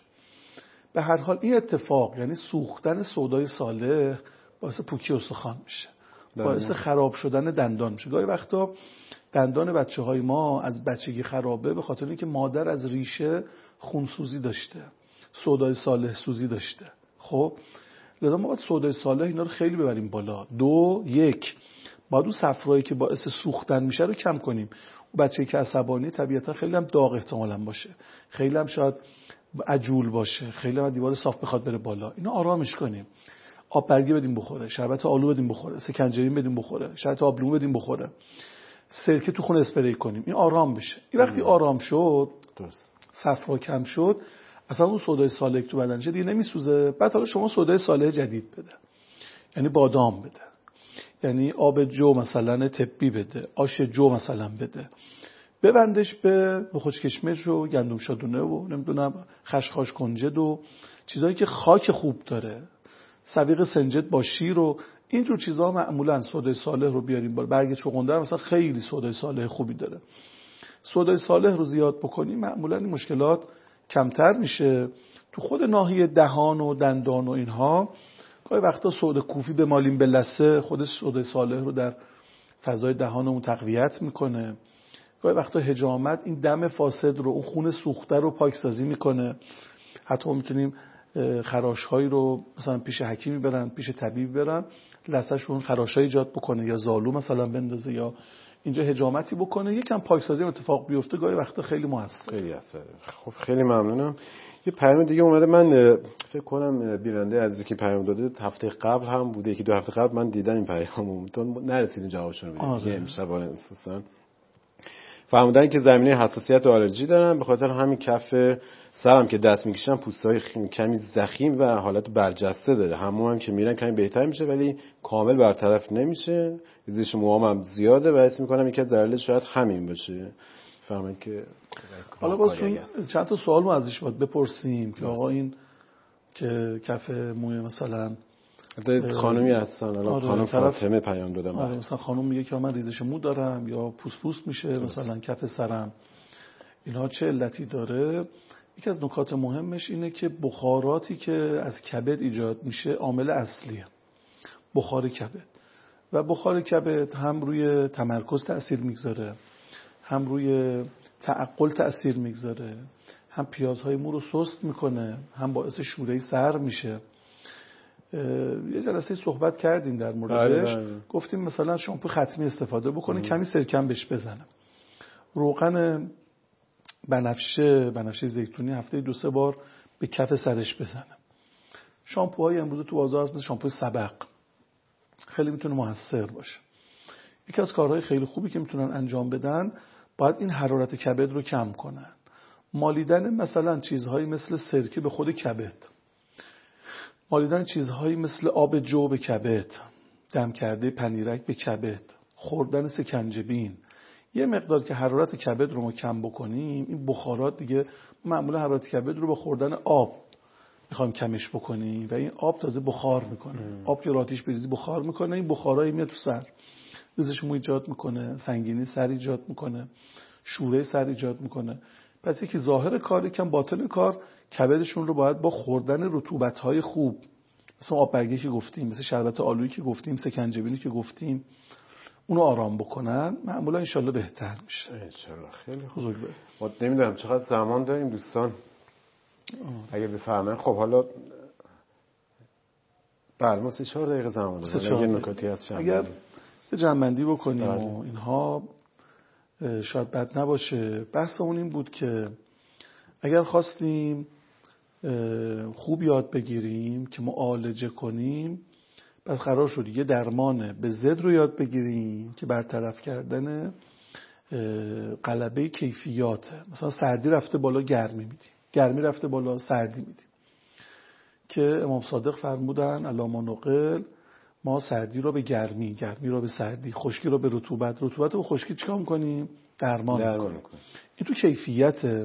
به هر حال این اتفاق یعنی سوختن سودای صالح باعث پوکی استخوان میشه، باعث خراب شدن دندان میشه. گاهی وقتا دندان بچه های ما از بچگی خرابه به خاطر اینکه مادر از ریشه خونسوزی داشته، سودای صالح سوزی داشته. خب لذا ما باید سودای صالح اینا رو خیلی ببریم بالا. دو یک باید اون صفرایی که باعث سوختن میشه رو کم کنیم. اون بچه‌ای که عصبانی طبیعتا خیلی هم داغ احتمالاً باشه، خیلی هم شاید عجول باشه، خیلی هم دیوار صاف بخواد بره بالا، اینا آرامش کنیم. آب برگی بدیم بخوره، شربت آلو بدیم بخوره، سکنجبین بدیم بخوره، شربت آبلیمو بدیم بخوره، سرکه تو خون اسپری کنیم، این آرام بشه. این وقتی آرام شد، درست صفرا کم شد، اصلا اون سودای صالح تو بدنش دیگه نمیسوزه. بعد حالا شما سودای صالح جدید بده، یعنی بادام بده، یعنی آب جو مثلا طبی بده، آش جو مثلا بده، ببندش به بخوش کشمش و گندم شادونه و نمیدونم خشخاش کنجد و چیزایی که خاک خوب داره، سویق سنجد با شیر و اینجور چیزها معمولا سودای صالح رو بیاریم بالا. برگ چغندر مثلا خیلی سودای صالح خوبی داره. سودای صالح رو زیاد بکنیم معمولا این مشکلات کمتر میشه. تو خود ناحیه دهان و دندان و اینها گاهی وقتا سودا کوفی بمالیم به لثه، خودش سودای صالح رو در فضای دهانمون تقویت میکنه. گاهی وقتا حجامت این دم فاسد رو، اون خون سوخته رو پاکسازی میکنه. حتی میتونیم خراش‌هایی رو مثلا پیش حکیمی برن، پیش طبیب برن، لثه‌شون خراش‌های ایجاد بکنه یا زالو مثلا بندازه یا اینجا حجامتی بکنه، یکم پاکسازی اتفاق بیفته، گاهی وقتا خیلی موثر.
خیلی اثر. خب خیلی ممنونم. یه پیام دیگه اومده، من فکر کنم بیننده عزیزی که پیام داده هفته قبل هم بوده، یکی دو هفته قبل من دیدم این پیامو، تو نرسیدین جوابشون رو بدید. امشب اساسا فهمیدن که زمینه حساسیت و آلرژی دارم، به خاطر همین کف سرم که دست میکشم پوستای کمی ضخیم و حالت برجسته داره. حموم هم که میرن کمی بهتر میشه ولی کامل برطرف نمیشه. ریزش موهام هم زیاده و حس میکنم یکی از دلایلش شاید همین باشه. فهمن که
حالا باز چند تا سوال ما ازش باید بپرسیم که آقا این که کف موی مثلا
خانومی هستن، الان خانم فاطمه پیام دادم.
آره مثلا خانم میگه که من ریزش مو دارم یا پوست پوست میشه مثلا کف سرم، اینها چه علتی داره؟ یکی از نکات مهمش اینه که بخاراتی که از کبد ایجاد میشه عامل اصلیه، بخار کبد. و بخار کبد هم روی تمرکز تأثیر میگذاره، هم روی تعقل تأثیر میگذاره، هم پیازهای مو رو سست میکنه، هم باعث شوره سر میشه. یه جلسه صحبت کردیم در موردش، گفتیم مثلا شامپو ختمی استفاده بکنه، کمی سرکه بهش بزنه، روغن بنفشه بنفشه زیتونی هفته دو سه بار به کف سرش بزنه. شامپوهای امروز تو بازار هست مثل شامپوی سبق، خیلی میتونه موثر باشه. یکی از کارهای خیلی خوبی که میتونن انجام بدن، باید این حرارت کبد رو کم کنن. مالیدن مثلا چیزهایی مثل سرکه به خود کبد، مالیدن چیزهایی مثل آب جو به کبد، دم کرده پنیرک به کبد، خوردن سکنجبین، یه مقدار که حرارت کبد رو ما کم بکنیم، این بخارات دیگه معمولا حرارت کبد رو با خوردن آب میخوایم کمش بکنیم و این آب تازه بخار میکنه. ام. آب که آتیش بریزی بخار میکنه، این بخارایی میاد تو سر، ریزش مو ایجاد میکنه، سنگینی سر ایجاد میکنه، شوره سر ایجاد میکنه. پس یکی ظاهر کار، یکم باطن کار، کبدشون رو باید با خوردن رطوبت‌های خوب مثل آب برگی که گفتیم، مثل شربت آلویی که گفتیم، سکنجبینی که گفتیم، اونو آرام بکنن، معمولا انشالله بهتر میشه.
انشالله. خیلی خوب. ما نمیدونم چقدر زمان داریم دوستان، اگه بفرمایید. خب حالا بله ما سه چهار دقیقه زمان داریم. اگه نکاتی هست
اگر یه جمع‌بندی بکنیم بله. و اینها شاید بد نباشه. بحثمون این بود که اگر خواستیم خوب یاد بگیریم که معالجه کنیم، پس قرار شد یه درمان به ضد رو یاد بگیریم که برطرف کردن غلبه کیفیاته. مثلا سردی رفته بالا گرمی میدیم، گرمی رفته بالا سردی میدیم، که امام صادق فرمودن علاما نقل ما سردی رو به گرمی، گرمی رو به سردی، خشکی رو به رطوبت، رطوبت رو به خشکی چیکار می‌کنیم؟ درمان می‌کنیم. این تو کیفیته.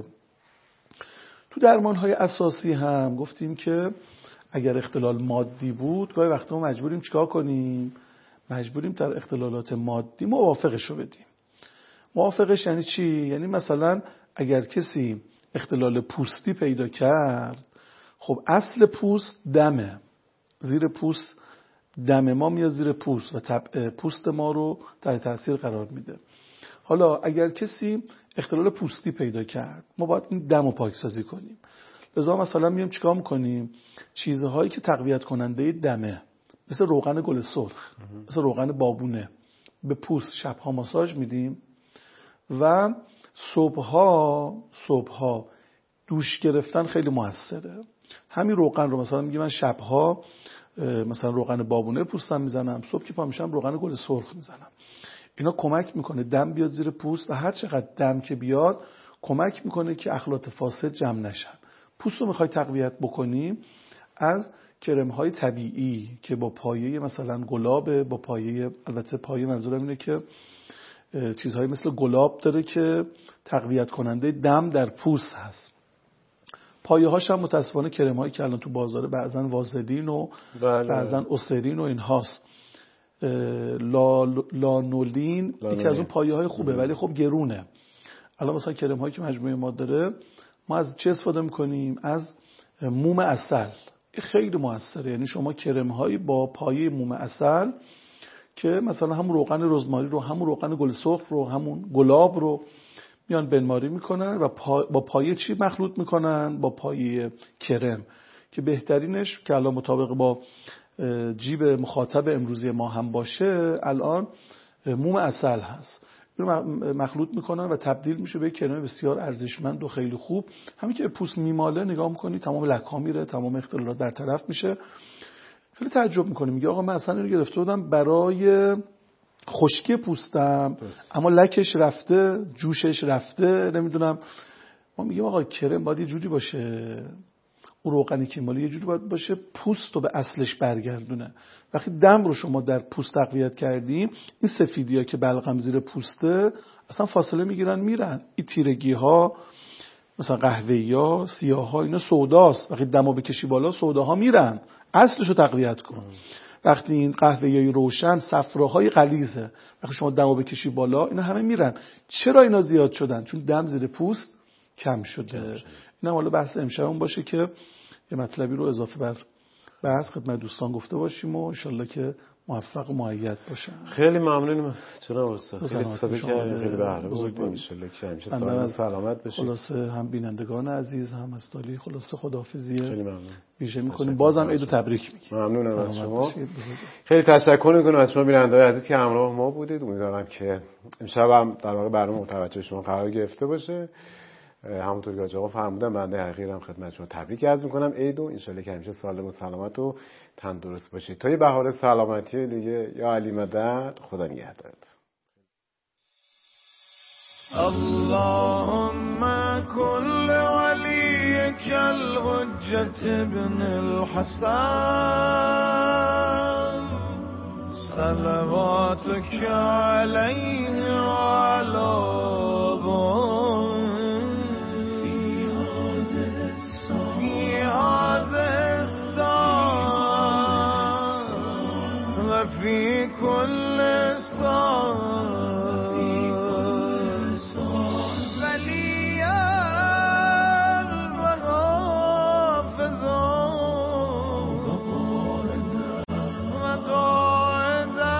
تو درمان‌های اساسی هم گفتیم که اگر اختلال مادی بود گاهی وقتا ما مجبوریم چیکار کنیم؟ مجبوریم در اختلالات مادی موافقش رو بدیم. موافقش یعنی چی؟ یعنی مثلا اگر کسی اختلال پوستی پیدا کرد، خب اصل پوست دمه، زیر پوست دم ما میاد زیر پوست و پوست ما رو تحت تاثیر قرار میده. حالا اگر کسی اختلال پوستی پیدا کرد، ما باید این دم رو پاکسازی کنیم. لذا مثلا میام چیکار میکنیم؟ چیزهایی که تقویت کننده دمه، مثل روغن گل سرخ، مثل روغن بابونه، به پوست شبها ماساژ میدیم و صبحها صبحها دوش گرفتن خیلی موثره. همین روغن رو مثلا میگم من شبها مثلا روغن بابونه پوستم میزنم، صبح که پا میشم روغن گل سرخ میزنم. اینا کمک میکنه دم بیاد زیر پوست و هر چقدر دم که بیاد کمک میکنه که اخلاط فاسد جمع نشن. پوست رو میخوای تقویت بکنیم، از کرم های طبیعی که با پایه مثلا گلاب، با پایه، البته پایه منظورم اینه که چیزهایی مثل گلاب داره که تقویت کننده دم در پوست هست. پایه هاش هم متاسفانه کرم هایی که الان تو بازاره بعضن وازلین و بعضن اوسرین و این هاست. لانولین یکی از اون پایه های خوبه ولی خب گرونه. الان مثلا کرم هایی که مجموعه ما داره، ما از چه استفاده میکنیم؟ از موم عسل. خیلی موثره. یعنی شما کرم هایی با پایه موم عسل که مثلا همون روغن رزماری رو، همون روغن گل سرخ رو، همون گلاب رو میان بنماری میکنن و پا... با پایه چی مخلوط میکنن؟ با پایه کرم، که بهترینش که الان مطابق با جیب مخاطب امروزی ما هم باشه، الان موم عسل هست. اینو مخلوط میکنن و تبدیل میشه به کرم بسیار ارزشمند و خیلی خوب. همین که پوست میماله نگاه میکنی تمام لک‌ها میره، تمام اختلالات برطرف میشه. خیلی تعجب میکنی، میگه آقا من اصلا اینو گرفته بودم برای خشکی پوستم اما لکش رفته، جوشش رفته، نمیدونم. ما میگیم آقا کرم باید یه جوری باشه، اون روغنی که مالی یه جوری باید باشه پوست رو به اصلش برگردونه. وقتی دم رو شما در پوست تقویت کردیم، این سفیدی ها که بلغم زیر پوسته اصلا فاصله میگیرن میرن. این تیرگی ها مثلا قهوه‌ای ها، سیاه ها، اینا سوداست. وقتی دمو بکشی بالا سوداها میرن، اصلش رو تقویت کن. وقتی این قهوه‌ای روشن، صفراهای غلیظه، وقتی شما دمو بکشی بالا اینا همه میرن. چرا اینا زیاد شدن؟ چون دم زیر پوست کم شده. اینا حالا بحث امشبمون باشه که یه مطلبی رو اضافه بر بحث خدمت دوستان گفته باشیم و انشالله که موفق و مؤید باشن.
خیلی ممنونم جناب استاد، خیلی استفاده کردیم، خیلی بهره بردیم. انشالله که همیشه سالم سلامت باشید. خلاصه هم بینندگان عزیز هم استالی خلاصه خداحافظی خیلی ممنون ویژه می‌کنیم. بازم عید و تبریک میگیم. ممنونم از شما. خیلی تشکر می‌کنم از شما بینندگان عزیز که همراه ما بودید. امیدوارم که امشب هم در واقع برنامه متوجه شما قرار گرفته باشه. همونطور که حاج آقا فرمودن بنده حقیرم خدمت شما تبریک عرض میکنم عید و انشالله که همیشه سالم و سلامت و تندرست باشید تا یه بهار سلامتی دیگه. یا علی مدد، خدا نگهدارت.
اللهم كل وليك الحجة ابن الحسن صلواتك عليه وعلى في كل صلاة وليا وحافظا وقائدا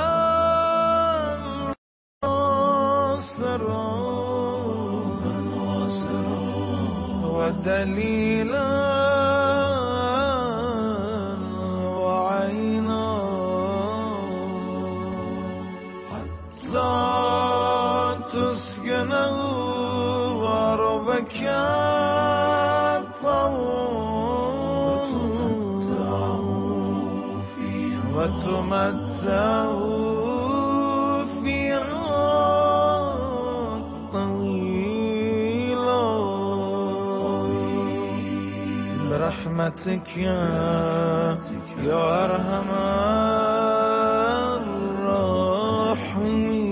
ناصرا ودليلا وعينا وتمتعوا فيها طويلا برحمتك يا يا أرحم الراحمين.